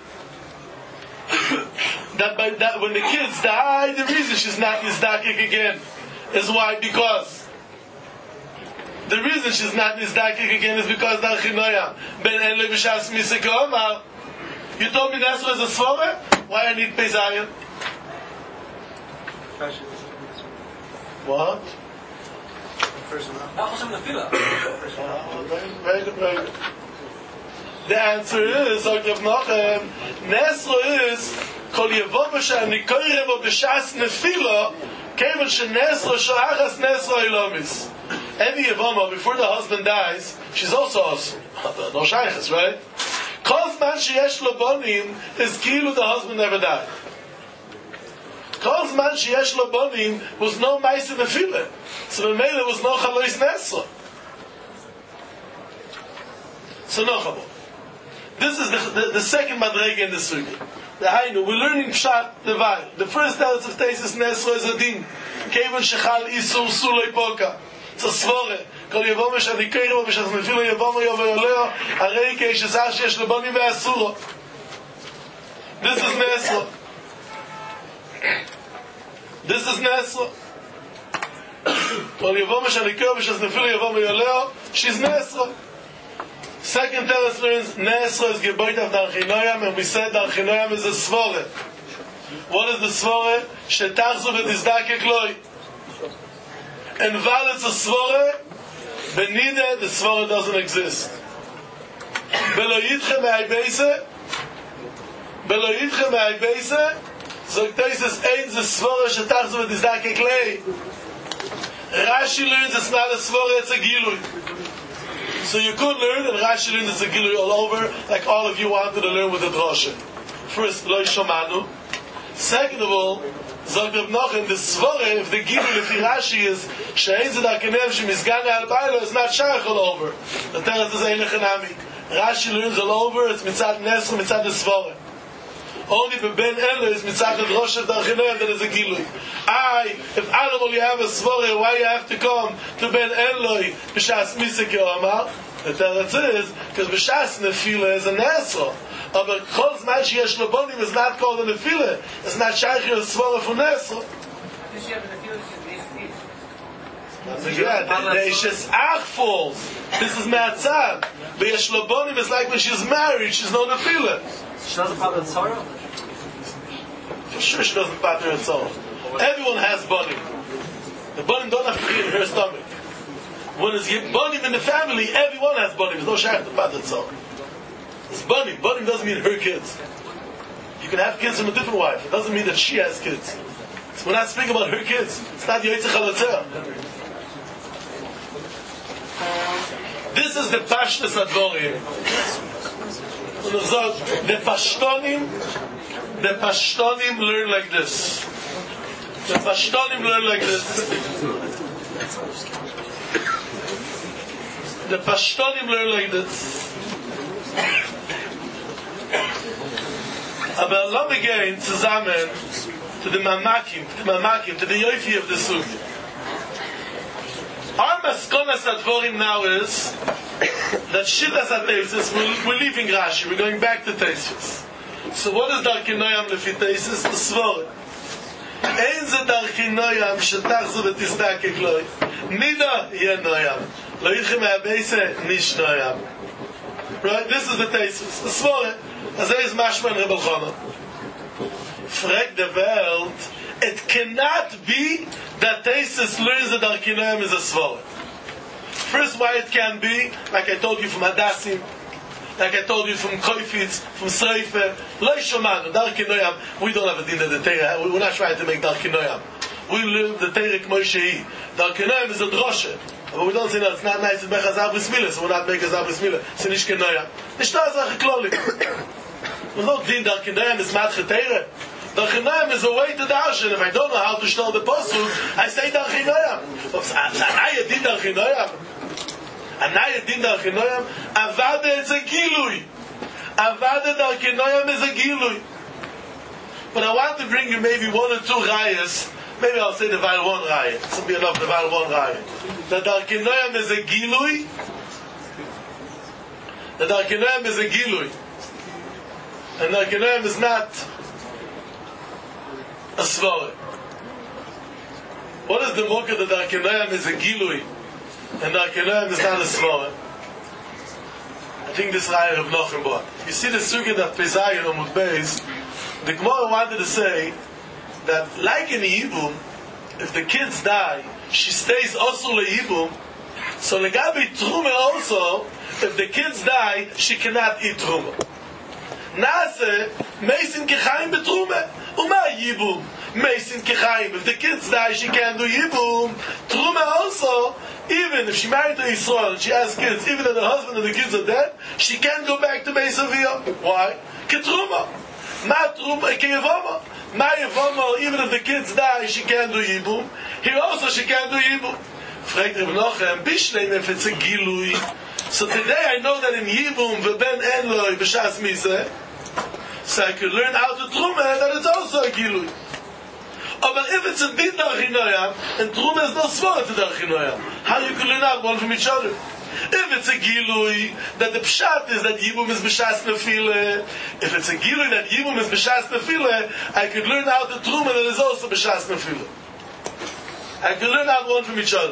that when the kids die, the reason she's not nizdakik again is why? Because the reason she's not nizdakik again is because Darchinoyam Ben Eloi b'shas Misa Geoma. You told me Nesro is a svara? Why I need Pezayin? What? Very good. The answer is, Nesro is Kol Yevama Shani Koyreva b'shas Nefila Kevan sheNesro Shoachas Nesro Elomis. Every Yevama before the husband dies, she's also no shaychas, right? Kol Zman sheyesh lo bonim is kilu the husband never died. Kol Zman sheyesh lo bonim was no Ma'aseh Nefila. So the Mele was no Chalois Nesro. So no Chabo. This is the second Madrega in the Sugi. The Hainu, we're learning Pshat Devai. The first teretz of Taisus Nesro is a din. Kevan shechal isur sulei poka. It's a svore. Kol Yevama shani keireva b'shas nefila Yevama yoveleo arei keishesach sheyesh leboni ve'asuro. This is Nesro. Kol Yevama shani keireva b'shas nefila Yevama yoveleo. She's Nesro. Second teretz learns Nesro is geboit of Darchinoyam, and we said Darchinoyam is a svore. What is the svore? Shetachzu v'tizdakek loi. And while it's a svore, benide the svore doesn't exist. Belo yitchem me'aybeise, so Taisus ain't the svore shetachzu v'tizdakek loi. Rashi learns it's not a svore, it's a gilui. So you could learn, and Rashi learns it's a gilui all over, like all of you wanted to learn with the drosha. First, lo shomanu. Second of all, Zog Reb Nochen, the svore, if the gilui, if the Rashi is, she'ein zedak enev shemizgane al bailo, it's not shaykh all over. The teretz is ein lechanami. Rashi learns all over, it's mitzad Nesro, mitzad the svore. Only Ben Eloi is mitzad the drosha Darchinoyam that is a gilui. If animal you have a svore, why you have to come to Ben Eloi b'shas Misa Geoma? The teretz is because b'shas Nefila is a Nesro. But Kol Zman sheyesh lebanim is not called a Nefila. It's not shaykh a svore for Nesro. The Ishes Ach falls. This is Me'atzad. But yesh lebanim is like when she's married. She's no Nefila. She doesn't have the Torah? for sure she doesn't pater herself. Everyone has bonim. The bonim don't have to be in her stomach. When it's bonim in the family, everyone has bonim. There's no shayach to pater herself. It's bonim. Bonim doesn't mean her kids. You can have kids from a different wife. It doesn't mean that she has kids. So we're not speaking about her kids. It's not yoytzeh chalatzeh. This is the pashtus advorim. The Pashtonim learn like this. The Pashtonim learn like this. The Pashtonim learn like this. Aber lass mich gehen zusammen to the Mamakim, to the Yofi of the Sugi. Our Maskonas Advorim now is that Shittas HaTeisus, we're leaving Rashi, we're going back to Teisus. So what is Darkei Noyam Lefi Teisus? The Svor. Ein ze Darkei Noyam shetachzu v'tizdakek loi. Nida yeh Noyam. Lo yitchem ha'beise nish Noyam. Right? This is the Teisus. The Svor. As is Mashman Rebbe Elchanan. Frag the world, it cannot be that Teisus learns that Darkei Noyam is a Svor. First, why it can be, like I told you from Hadassim, like I told you from Koifitz, from Sreifer, Loi Shomanu, Darkei Noyam, we don't have a din of the Torah, we're not trying to make Darkei Noyam. We live the Torah K'mo Shehi. Darkei Noyam is a droshe. But we don't say that it's not nice to make Chazal B'Smilah, so we're not making Chazal B'Smilah. It's Nish K'noyam. Nish Ta'azach Klolik. There's no din Darkei Noyam is Matche Torah. Darkei Noyam is a way to darshan. If I don't know how to shtel the posuk, I say Darkei Noyam. Anaya din Darkei Noyam. Anaya din Darkei Noyam. Avada is a gilui. Avada Darkei Noyam is a gilui. But I want to bring you maybe one or two rayas. Maybe I'll say the Val 1 raya. This will be enough, the Val 1 raya. The Darkei Noyam is a gilui. The Darkei Noyam is a gilui. And Darkei Noyam is not a svara. What is the mocha that Darkei Noyam is a gilui and Darkei Noyam is not a svara? I think this raya of Nochem bought. You see the sugya that Pezayin or Mutbeis, the Gemara wanted to say that like in the Yibum, if the kids die, she stays also le Yibum. So legabi Truma also, if the kids die, she cannot eat Truma. Nase, Meisin Kechaim beTruma. Uma Yibum. Meisin Kechaim. If the kids die, she can't do Yibum. Truma also, even if she married to Yisrael and she has kids, even if the husband and the kids are dead, she can't go back to Beis Aviyah. Why? Ketruma. Ma Truma, Keyevama. Ma Yevama, even if the kids die, she can't do Yibum. Here also she can't do Yibum. Fragt Reb Nochem, Bishleim if it's a Gilui. So today I know that in Yibum, V'ben Enloi, B'shas Mizeh, so I could learn how to Truma, that it's also a Gilui. But if it's a Din Darkei Noyam, and Truma is no Svara to Darkei Noyam, how you can learn out one from each other? If it's a Gilui, that the Pshat is that Yibum is B'shas Nefile, if it's a Gilui that Yibum is B'shas Nefile, I could learn out the Truma that is also B'shas Nefile. I could learn out one from each other.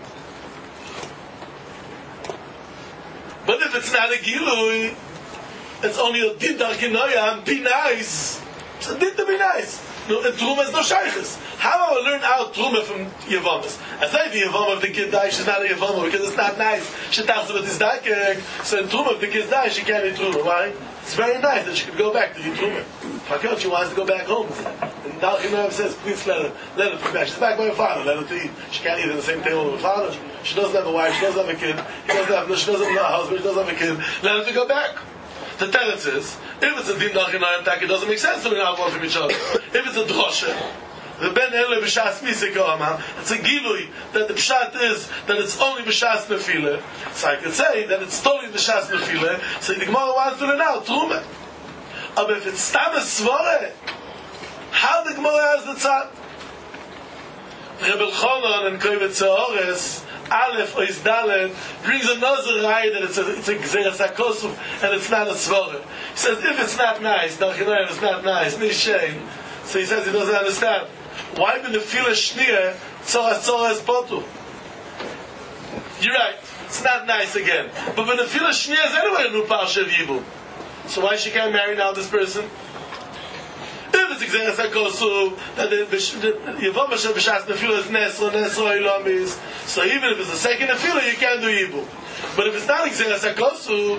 But if it's not a Gilui, it's only a Din Darkei Noyam, be nice. It's a Din to be nice. No, and Truma is no Shaykhis. How do I learn out Truma from Yevamas? I say the Yevama, if the kid dies, she's not a Yevama because it's not nice. She talks about this Dakek. So in Truma, if the kid dies, she can't eat Truma. Why? It's very nice that she could go back to eat Truma. Fakir, she wants to go back home. And Darkei Noyam says, please let her go back. She's back by her father, let her to eat. She can't eat in the same table with her father. She doesn't have a wife, she doesn't have a kid, she doesn't have a husband, she doesn't have a kid. Let her to go back. The teretz is, if it's a din Darkei Noyam tak, it doesn't make sense to learn out one from each other. If it's a droshe, the ben ele b'shas misik, it's a gilui that the pshat is that it's only b'shas nefile. So I could say that it's totally b'shas nefile. So the Gemara wants to learn out Truma. But if it's stam a svore, how the Gemara has the tzad? Rebbe Elchanan and Kovetz Ha'ores Aleph or Dalet brings another raya that it's a Gzeres HaKosuf and it's not a Svara. He says if it's not nice, Darkei Noyam is not nice, Nishain. So he says he doesn't understand. Why when the Fila Shnia Tzora is Potu? You're right, it's not nice again. But when the Fila Shnia is anyway a new Parsha of Yibum. So why she can't marry now this person? If it's Xeris HaKosu, that the Yevama Shel B'Shas Nefila is Nesro Ilamis, so even if it's the second Nefila, you can't do Yibum. But if it's not Xeris HaKosu,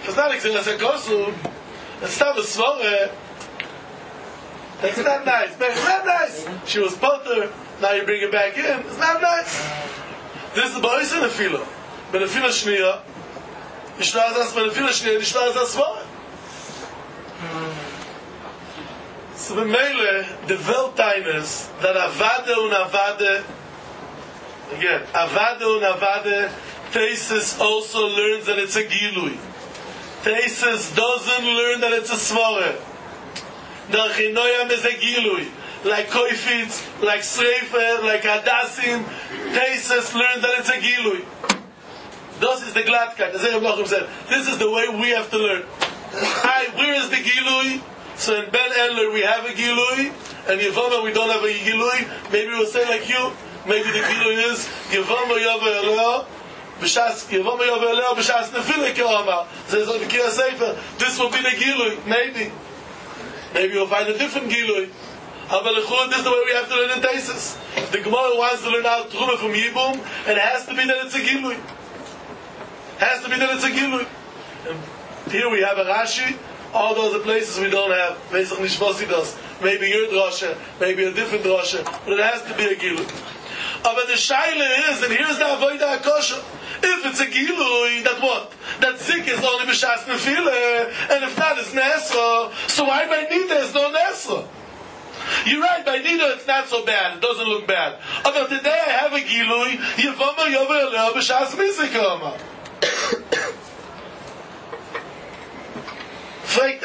it's not a Svore, that's not nice. It's not nice. She was Potter, now you bring it back in. It's not nice. This is the Ba'is in Nefila. But Nefila Shniya, Yishla Azas, but Nefila Shniya, Yishla Azas Svore. So the Mele, the Welteiners, that Avade und Avade, again, Avade und Avade, Tesis also learns that it's a Gilui. Tesis doesn't learn that it's a Svore. The Chinoyam is a Gilui. Like Koifitz, like Sreifer, like Hadassim, Tesis learn that it's a Gilui. This is the Gladkeit. As Rebbe Nachum said, this is the way we have to learn. Where is the Gilui? So in Ben Enler we have a Gilui, and Yevama we don't have a Gilui. Maybe we'll say like you, maybe the Gilui is Yevama Yava Eleo, B'Shas Yevama Yava Eleo, B'Shas Nefila Ke'ama. Says on the Kira Sefer, this will be the Gilui, maybe. Maybe you'll find a different Gilui. This is the way we have to learn in Tesis. The Gemara wants to learn out Truma from Yibum, and it has to be that it's a Gilui. And here we have a Rashi. All those are places we don't have. Pesach Nishmosi does. Maybe your drosha, maybe a different drosha, but it has to be a Gilui. But the Shaila is, and here's the Avodah HaKosher. If it's a Gilui, that what? That Zik is only B'Shas Nefila, and if not, it's Nesra. So why by Nida is no Nesra? You're right, by Nida it's not so bad, it doesn't look bad. But today I have a Gilui, Yevama Yover Eleo B'Shas Mizikama. What is the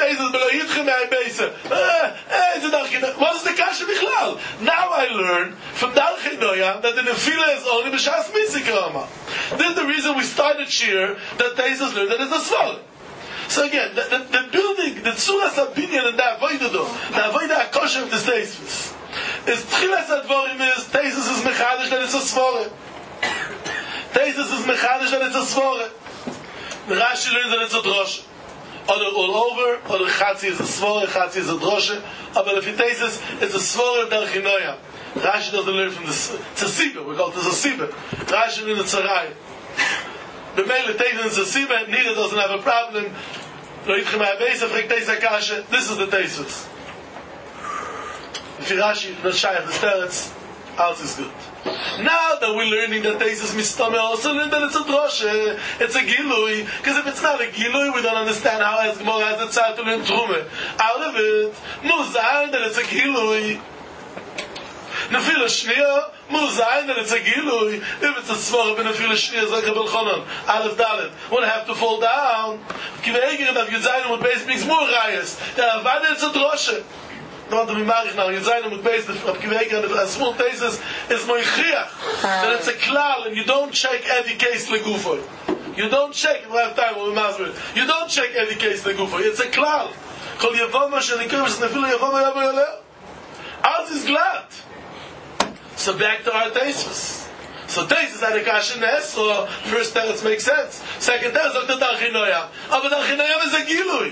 kasha bichlal? Now I learn from Dar Chinoyam that the Nefila is only b'shas mitzikama. This is the reason we started Shir that Tesis learned that it's a Svara. So again, the building, the Tzuras HaBinyan and the Avodah do, the Avodah HaKosher of the Tesis, is Tchilas HaDvorim is Tesis is mechadish that it's a Svara. Tesis is mechadish that it's a Svara. The Rashi learns that it's a Drosha. Or all over, or the Chatzi is a Svore, Chatzi is a Droshe, but if it tastes, it's a Svore Dar Chinoyam. Rashi doesn't learn from this. It's a Sibah, we call it a Sibah. Rashi learns it's a Rai. The male tastes it's a Sibah, neither doesn't have a problem. This is the Tesis. If you Rashi, the Shayach, the Steretz, alles is good. Now that we're learning that Tesis Mistame, also learn that it's a Droshe, it's a Gilui, because if it's not a Gilui, we don't understand how as Gemara has the time to learn Trume. Out of it, Muzayin that it's a Gilui. Nefila Shniya, Muzayin that it's a Gilui. If it's a Svara, but Nefila Shniya is like a Belchonon, Aleph Dalet, would have to fall down. Kiveiger that Yuzayin with base makes more Rayas. Yeah, Avada it's a Droshe. Don't want to be married now. You zayin with base of Kiveiger and small cases is moichiach that it's a klal and you don't check every case legufo. You don't check. We have time. We'll be you don't check every case legufo. It's a klal. Kol yavama shenikurish nefila yavama yabayaleh. Ours is glad. So back to our tesis. So tesis had a kasha nes. So first teretz makes sense. Second teretz of the Dar Chinoyam. But Dar Chinoyam is a gilui.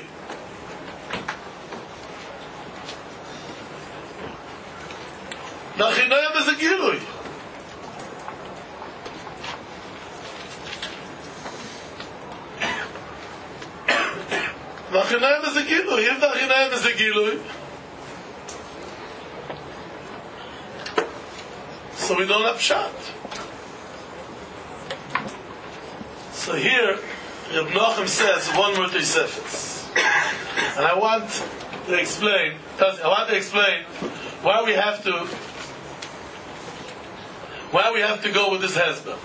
Dar Chinoyam is a Gilui. Dar Chinoyam is a Gilui. If Dar Chinoyam is a Gilui, so we don't have Pshat. So here, Reb Nachum says one more Tosefes. And I want to explain why we have to go with this husband.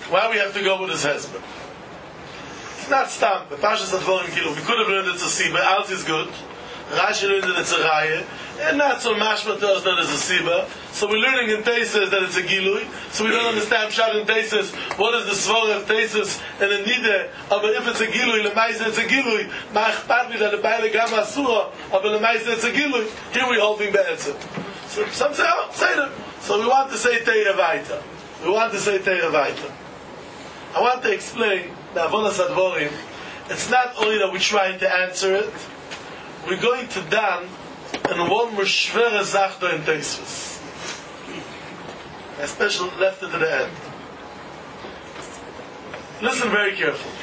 It's not stamp. The Pashas Advorim Kilu. We could have learned it's a Siba. Alt is good. Rashi learned that it's a Raya. And not so mashma to us that it's a Siba. So we're learning in Tesis that it's a Gilui. So we don't understand Pshat in Tesis. What is the Svara of Tesis and a Nideh? But if it's a Gilui, Lemaisa it's a Gilui. Ma'achpat mi that the Baile Gam Asura. But Lemaisa it's a Gilui. Here we're holding Be'etzim. So some say, say them. So we want to say Teira Vaita. I want to explain the Avodas Advorim. It's not only that we're trying to answer it. We're going to Dan and one more schwere Sache in Teisvus. Especially left it to the end. Listen very carefully.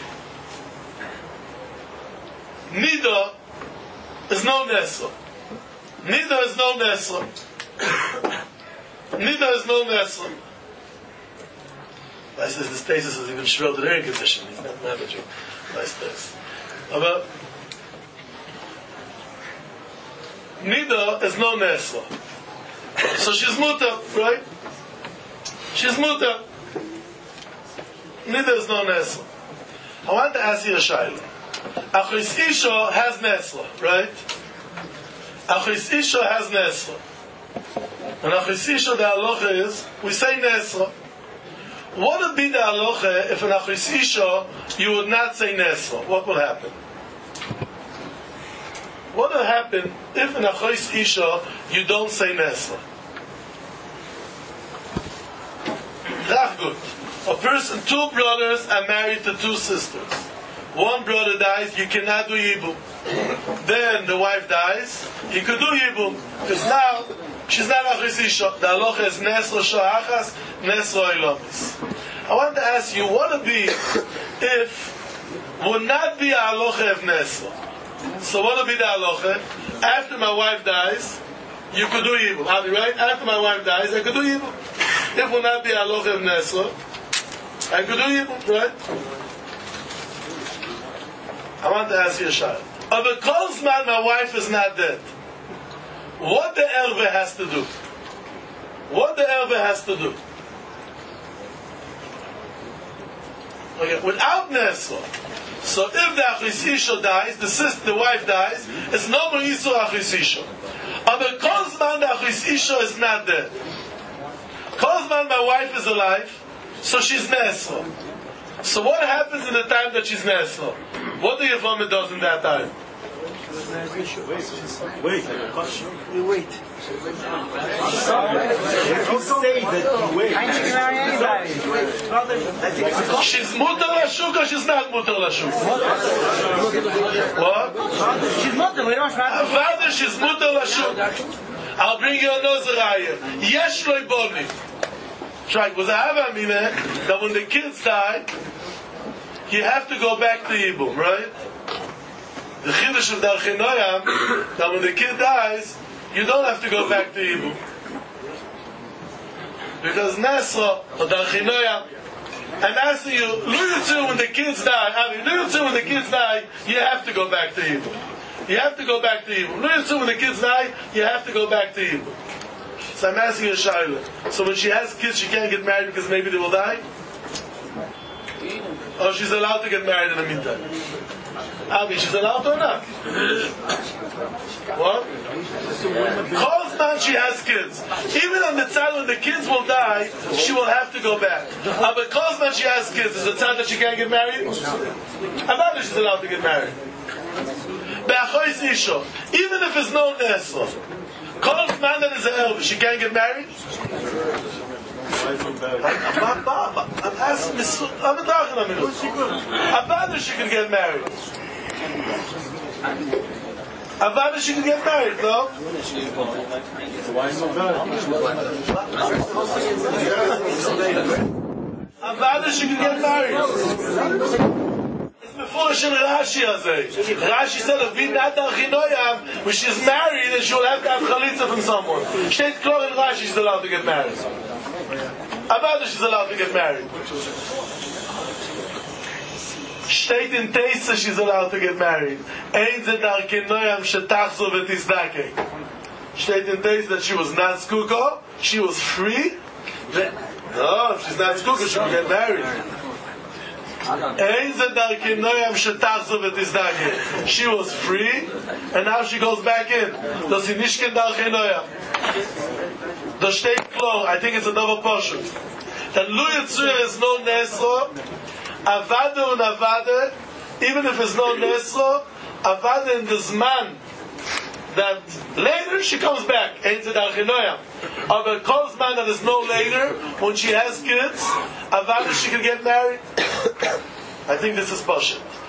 Nida is no Nesra. Nida is no Nesra. Nida is no Nesra. I says this thesis is even schwer to the air condition. He's not managing. Nice this. But Nida is no Nesra. So she's mutter, right? She's mutter. Nida is no Nesra. I want to ask you a shayla. Achris Isha has Nesra, right? Achris Isha has Nesra. And Achris Isha, the halacha is, we say Nesra. What would be the halacha if in Achris Isha you would not say Nesra? What would happen? What would happen if in Achris Isha you don't say Nesra? Good. A person, two brothers are married to two sisters. One brother dies, you cannot do Yibum. Then the wife dies, you could do Yibum. Because now, she's not Achris Isha. The halacha is Nesra Shahachas, Nesra Ilamis. I want to ask you, what would be if would not be a halacha of Nesra? So what would be the halacha? After my wife dies, you could do Yibum. I'll be right? After my wife dies, I could do Yibum. If would not be a halacha of Nesra, I could do Yibum, right? I want to ask you a shayla. Of a Kolzman, my wife is not dead. What the Erve has to do? What the Erve has to do? Okay, without Nesra. So if the Achris Isha dies, the wife dies, it's no more Yisur Achris Isha. Of a Kolzman, the Achris Isha is not dead. Kolzman, my wife is alive, so she's Nesra. So what happens in the time that she's Nesra? What the Yevamah does in that time? Wait. You wait. If you say that you wait, Can't you marry anybody? She's mutter lashuk or she's not mutter lashuk? What? She's Muslim. We don't have Father, she's mutter lashuk. I'll bring you another raya. Yesh loy boni. Right, was a hava mineh that when the kids die, you have to go back to Yibum, right? The chiddush of Darchei Noam, that when the kid dies, you don't have to go back to Yibum. Because Nesra, or Darchei Noam, I'm asking you, when the kids die, when the kids die, you have to go back to Yibum. You have to go back to Yibum. When the kids die, you have to go back to Yibum. So I'm asking you a shayla. So when she has kids, she can't get married because maybe they will die? Or she's allowed to get married in the meantime? She's allowed to or not? What? Kolzman she has kids. Even on the time when the kids will die, she will have to go back. But Kolzman she has kids. Is the time that she can't get married? About she's allowed to get married. Even if it's no Nesra. Kolzman that is an elder, she can't get married? I'm asking I'm talking a minute. About she can get married. About she can get married, no? About she can get married. Before Rashi Rashi said if not Darchei Noam, when she's married and she will have to have chalitza from someone. State clear in Rashi she's allowed to get married. About she's allowed to get married. State in Teisa she's allowed to get married. Ein ze Darchei Noam shetachzor v'tizdakei. State in Teisa that she was not skuko, she was free. No, if she's not skuko, she will get married. She was free, and now she goes back in. Does he nishken Darchei Noam? The state klo, I think it's a double portion. That Lu Yitzur is no Nesra, Avada and Avada, even if it's no Nesra, Avada in the Zman, that later she comes back, Ein Zed Darchei Noam. But Kolzman that is no later, when she has kids, Avada she can get married. I think this is Pasha.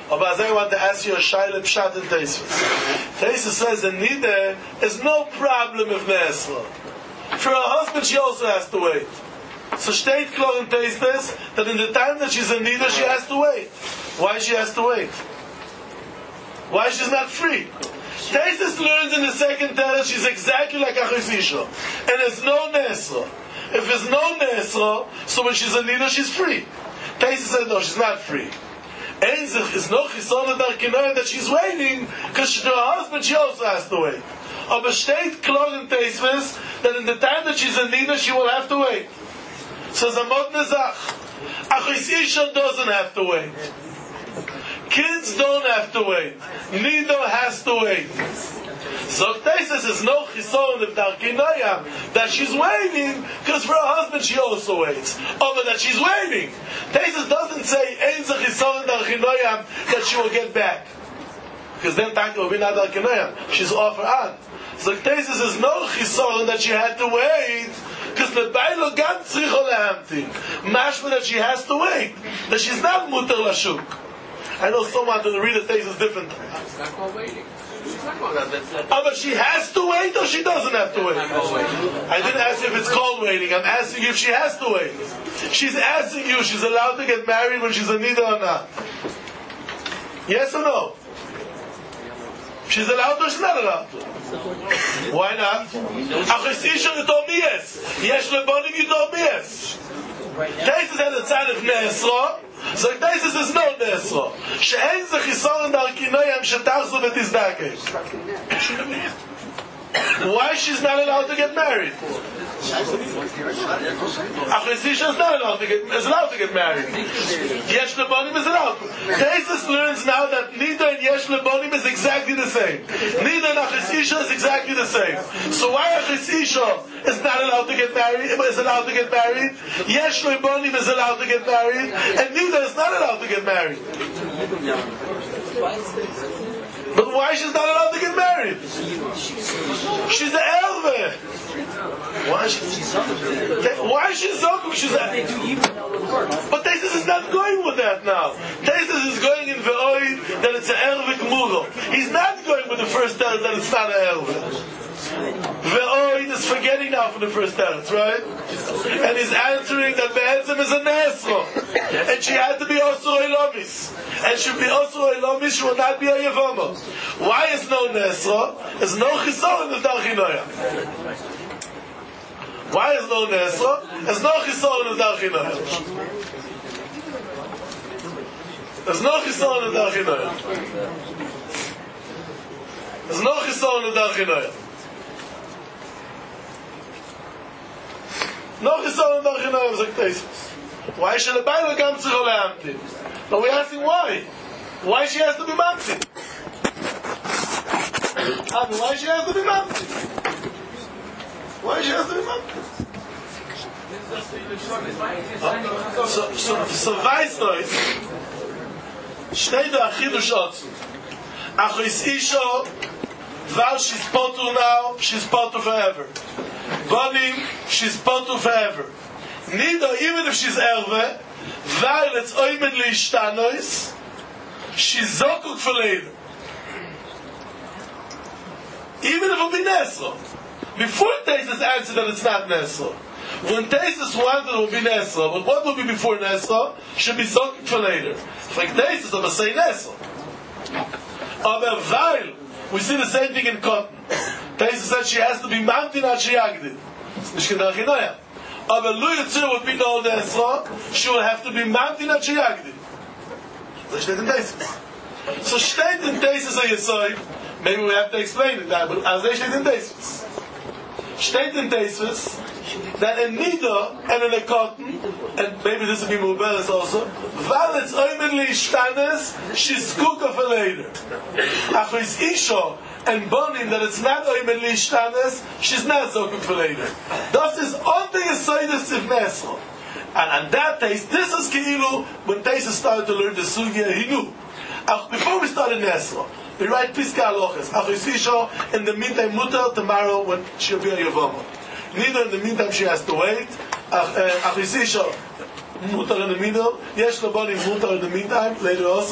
But I want to ask you a shaila pshat in Tosfos. Tosfos says the nida is no problem of Nesra. For her husband, she also has to wait. So steht klar in Tosfos that in the time that she's in nida, she has to wait. Why she has to wait? Why she's not free? Tosfos learns in the second teretz she's exactly like Achos Isha, and there's no Nesra. If there's no Nesra, so when she's in nida, she's free. Tosfos says no, she's not free. Einzich is no chisona darkinoy that she's waiting because to her husband she also has to wait. Aber steht klar in Tosfos that in the time that she's in nida she will have to wait. So Zamot Nezach, Achos Isha doesn't have to wait. Kids don't have to wait. Nida has to wait. So Tosfos is no chisoron of darkinoyam that she's waiting because for her husband she also waits. Over that she's waiting. Tosfos doesn't say ein ze chisoron darkinoyam that she will get back, because then Taka will be not darkinoyam. She's off her on. So Tosfos is no chisoron that she had to wait because the bailo gam tzricho lehamtin. Mashma that she has to wait. That she's not muter lashuk. I know someone to read the Tosfos different. It's not called waiting. But she has to wait or she doesn't have to wait? I didn't ask if it's called waiting. I'm asking you if she has to wait. She's asking you, she's allowed to get married when she's a nida or not? Yes or no? She's allowed or she's not allowed to? Why not? Achos Isha, you told me yes. Yesh lebonim, you told me yes. Tosfos had a tzad of Nesra. So Tosfos is no Nesra. She'en ze chisoron darkinoyam shetachzu v'tizdakeh. Why she's not allowed to get married? Achos Isha is not allowed to get married. Yesh lebonim is allowed. Tosfos learns now that Nida and Yesh lebonim is exactly the same. Nida and Achos Isha is exactly the same. So why Achos Isha is not allowed to get married? Is allowed to get married. Yesh lebonim is allowed to get married, and Nida is not allowed to get married. But why she's not allowed to get married? She's an elve. Why is she zokuk? She's a... But Tosfos is not going with that now. Tosfos is going in ve'oi that it's an elve gmuro. He's not going with the first teretz that it's not an elve. Ve'oi is forgetting now from the first teretz, right? And he's answering that Be'etzem is a Nesra. And she had to be also Elomis. And she will be also Elomis, she will not be a Yevama. Why is no Nesra? There's no Chisoron of Darchinoyam. Why is no Nesra? There's no Chisoron of Darchinoyam. There's no Chisoron of Darchinoyam. There's no Chisoron of Darchinoyam. No Chisoron of Darchinoyam, like Tosfos. Why should the Bible come to Choleamti? But we're asking why. Why she has to be Mamti? Why she has to be Mamti? Why she has to be Mamti? So weiß euch, steht da Achidush Otzu. Achos Isha, while she's potur now, she's potur forever. Bonim, she's potur forever. Nida, even if she's erve, weil it's oimen liishtanois, she's zokuk for later. Even if it'll be Nesra. Before Tosfos answered that it's not Nesra. When Tosfos wanted it will be Nesra, but what will be before Nesra should be zokuk for later. Like Tosfos, I'm going to say Nesra. Aber weil, we see the same thing in Cotton. Tosfos said she has to be mountain at Shiyagdid. Mishkan Darchinoyam. Aber Lu Yitzir would be no Nesra, she will have to be mountain at Shiyagdid. Das steht in Tosfos. So steht in Tosfos a Yesoid, maybe we have to explain it now, but as they steht in Tosfos. Steht in Tosfos that in Nida and in a Cotton, and maybe this will be Muberes also, while it's oimenly ishtanes, she's kuka for later. Achos Isha and Bonim, that it's not oimenly ishtanes, she's not so good for later. This is on the Yesoidus of Nesra. And on that taste, this is Keilu, when Tosfos started to learn the Sugya, he knew. Before we started Nesra, we write Piska Aloches. Achos Isha, in the meantime, Mutter, tomorrow, when she'll be a Yavama. Neither in the meantime she has to wait. Achos Isha, Mutter in the middle. Yesh Labonim, Mutter in the meantime, later also.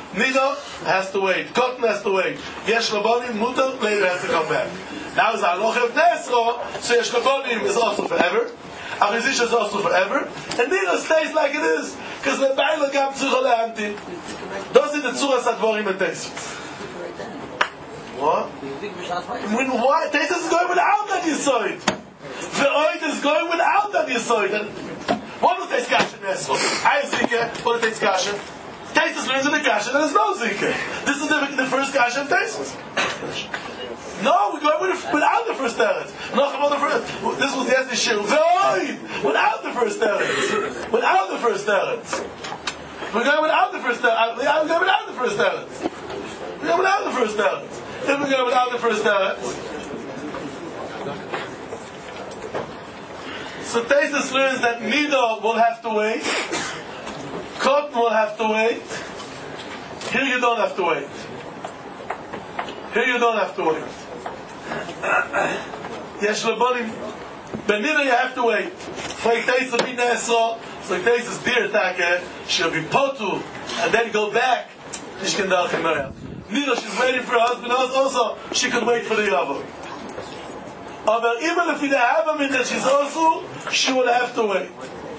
Nido has to wait. Cotton has to wait. Yesh Labonim, Mutter, later has to come back. Now is Aloch of Nesro, so Yesh Labonim is also forever. Achizish is also forever. And Nido stays like it is. Because the Baila Gam Tzucho Le'anti. Those are the Tzuras Advorim and Tesis. What? When why? Tesis is going without that Yisoid. The Oid is going without that Yisoid. What was Tesis Kasha Nesro? I have Zika. What is Tesis Kasha? Tesis learns in the Kasha, there is no Zika. This is the first Kasha of Tesis. No, we're going without the first Teretz. No, come on, the first. This was yesterday's Shir. Without the first Teretz. Without the first Teretz. We're going without the first Teretz. We're going without the first Teretz. We're going without the first Teretz. If we go without the first Teretz. So Tesis learns that Nido will have to wait. Cotton will have to wait. Here you don't have to wait. Here you don't have to wait. Yesh Labonim. Benina you have to wait. Like Tesis be Nesro. So Tesis dear Take. She'll be Potu. And then go back. Nido, she's waiting for her husband also. She could wait for the Yavo. But even if we don't have a minute, she's also, she would have to wait.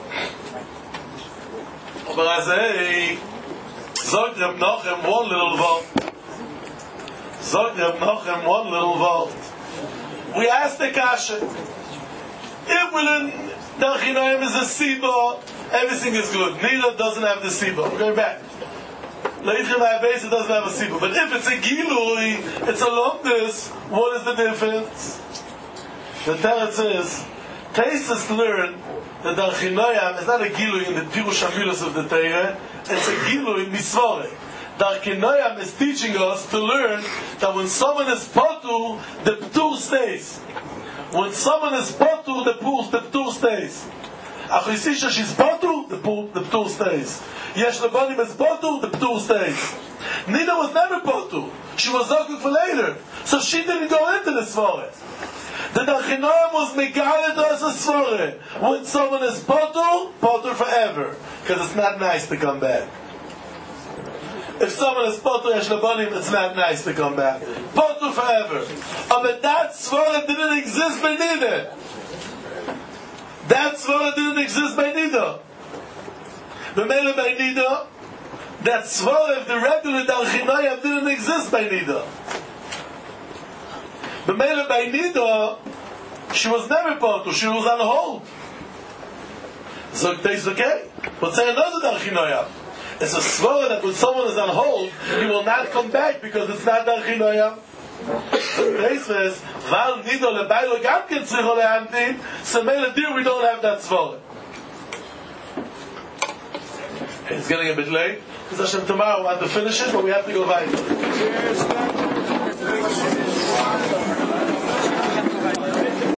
But I say, Zog Reb Nochem one little word. Zog Reb Nochem one little word. We asked the Kasha, if we learn Darchinoim is a Sibo, everything is good. Nido doesn't have the Sibo. We're going back. Leitrim HaBeis doesn't have a Sibo. But if it's a Gilui, it's a Lomdus, what is the difference? The Teretz is, Tesis learn that Darchinoyam is not a Gilui in the Pirush HaMilos of the Torah, it's a Gilui in Misvore. Darchinoyam is teaching us to learn that when someone is Potu, the Ptur stays. When someone is Potu, the Ptur stays. Achisisha, she's Potu, the Ptur stays. Yesh Labonim is Potu, the Ptur stays. Nina was never Potu. She was Zokuk for later. So she didn't go into the Svore. The Darchinoyam was Megalit as a Svore. When someone is Potu, Potu forever. Because it's not nice to come back. If someone is Potu Yesh Labonim, it's not nice to come back. Potu forever. But that Svore didn't exist by Nina. That Svara didn't exist by Nido. The Mele by Nido, that Svara of the regular Darchinoyam didn't exist by Nido. The Mele by Nido, she was never Potu, she was on hold. So it's okay. But say another Darchinoyam. It's a Svara that when someone is on hold, he will not come back because it's not Darchinoyam. So Val Nido leBailo Gamken Tzicho Le'antin. So Mele dear, we don't have that Svara. It's getting a bit late. Because Hashem tomorrow we want to finish it, but we have to go back.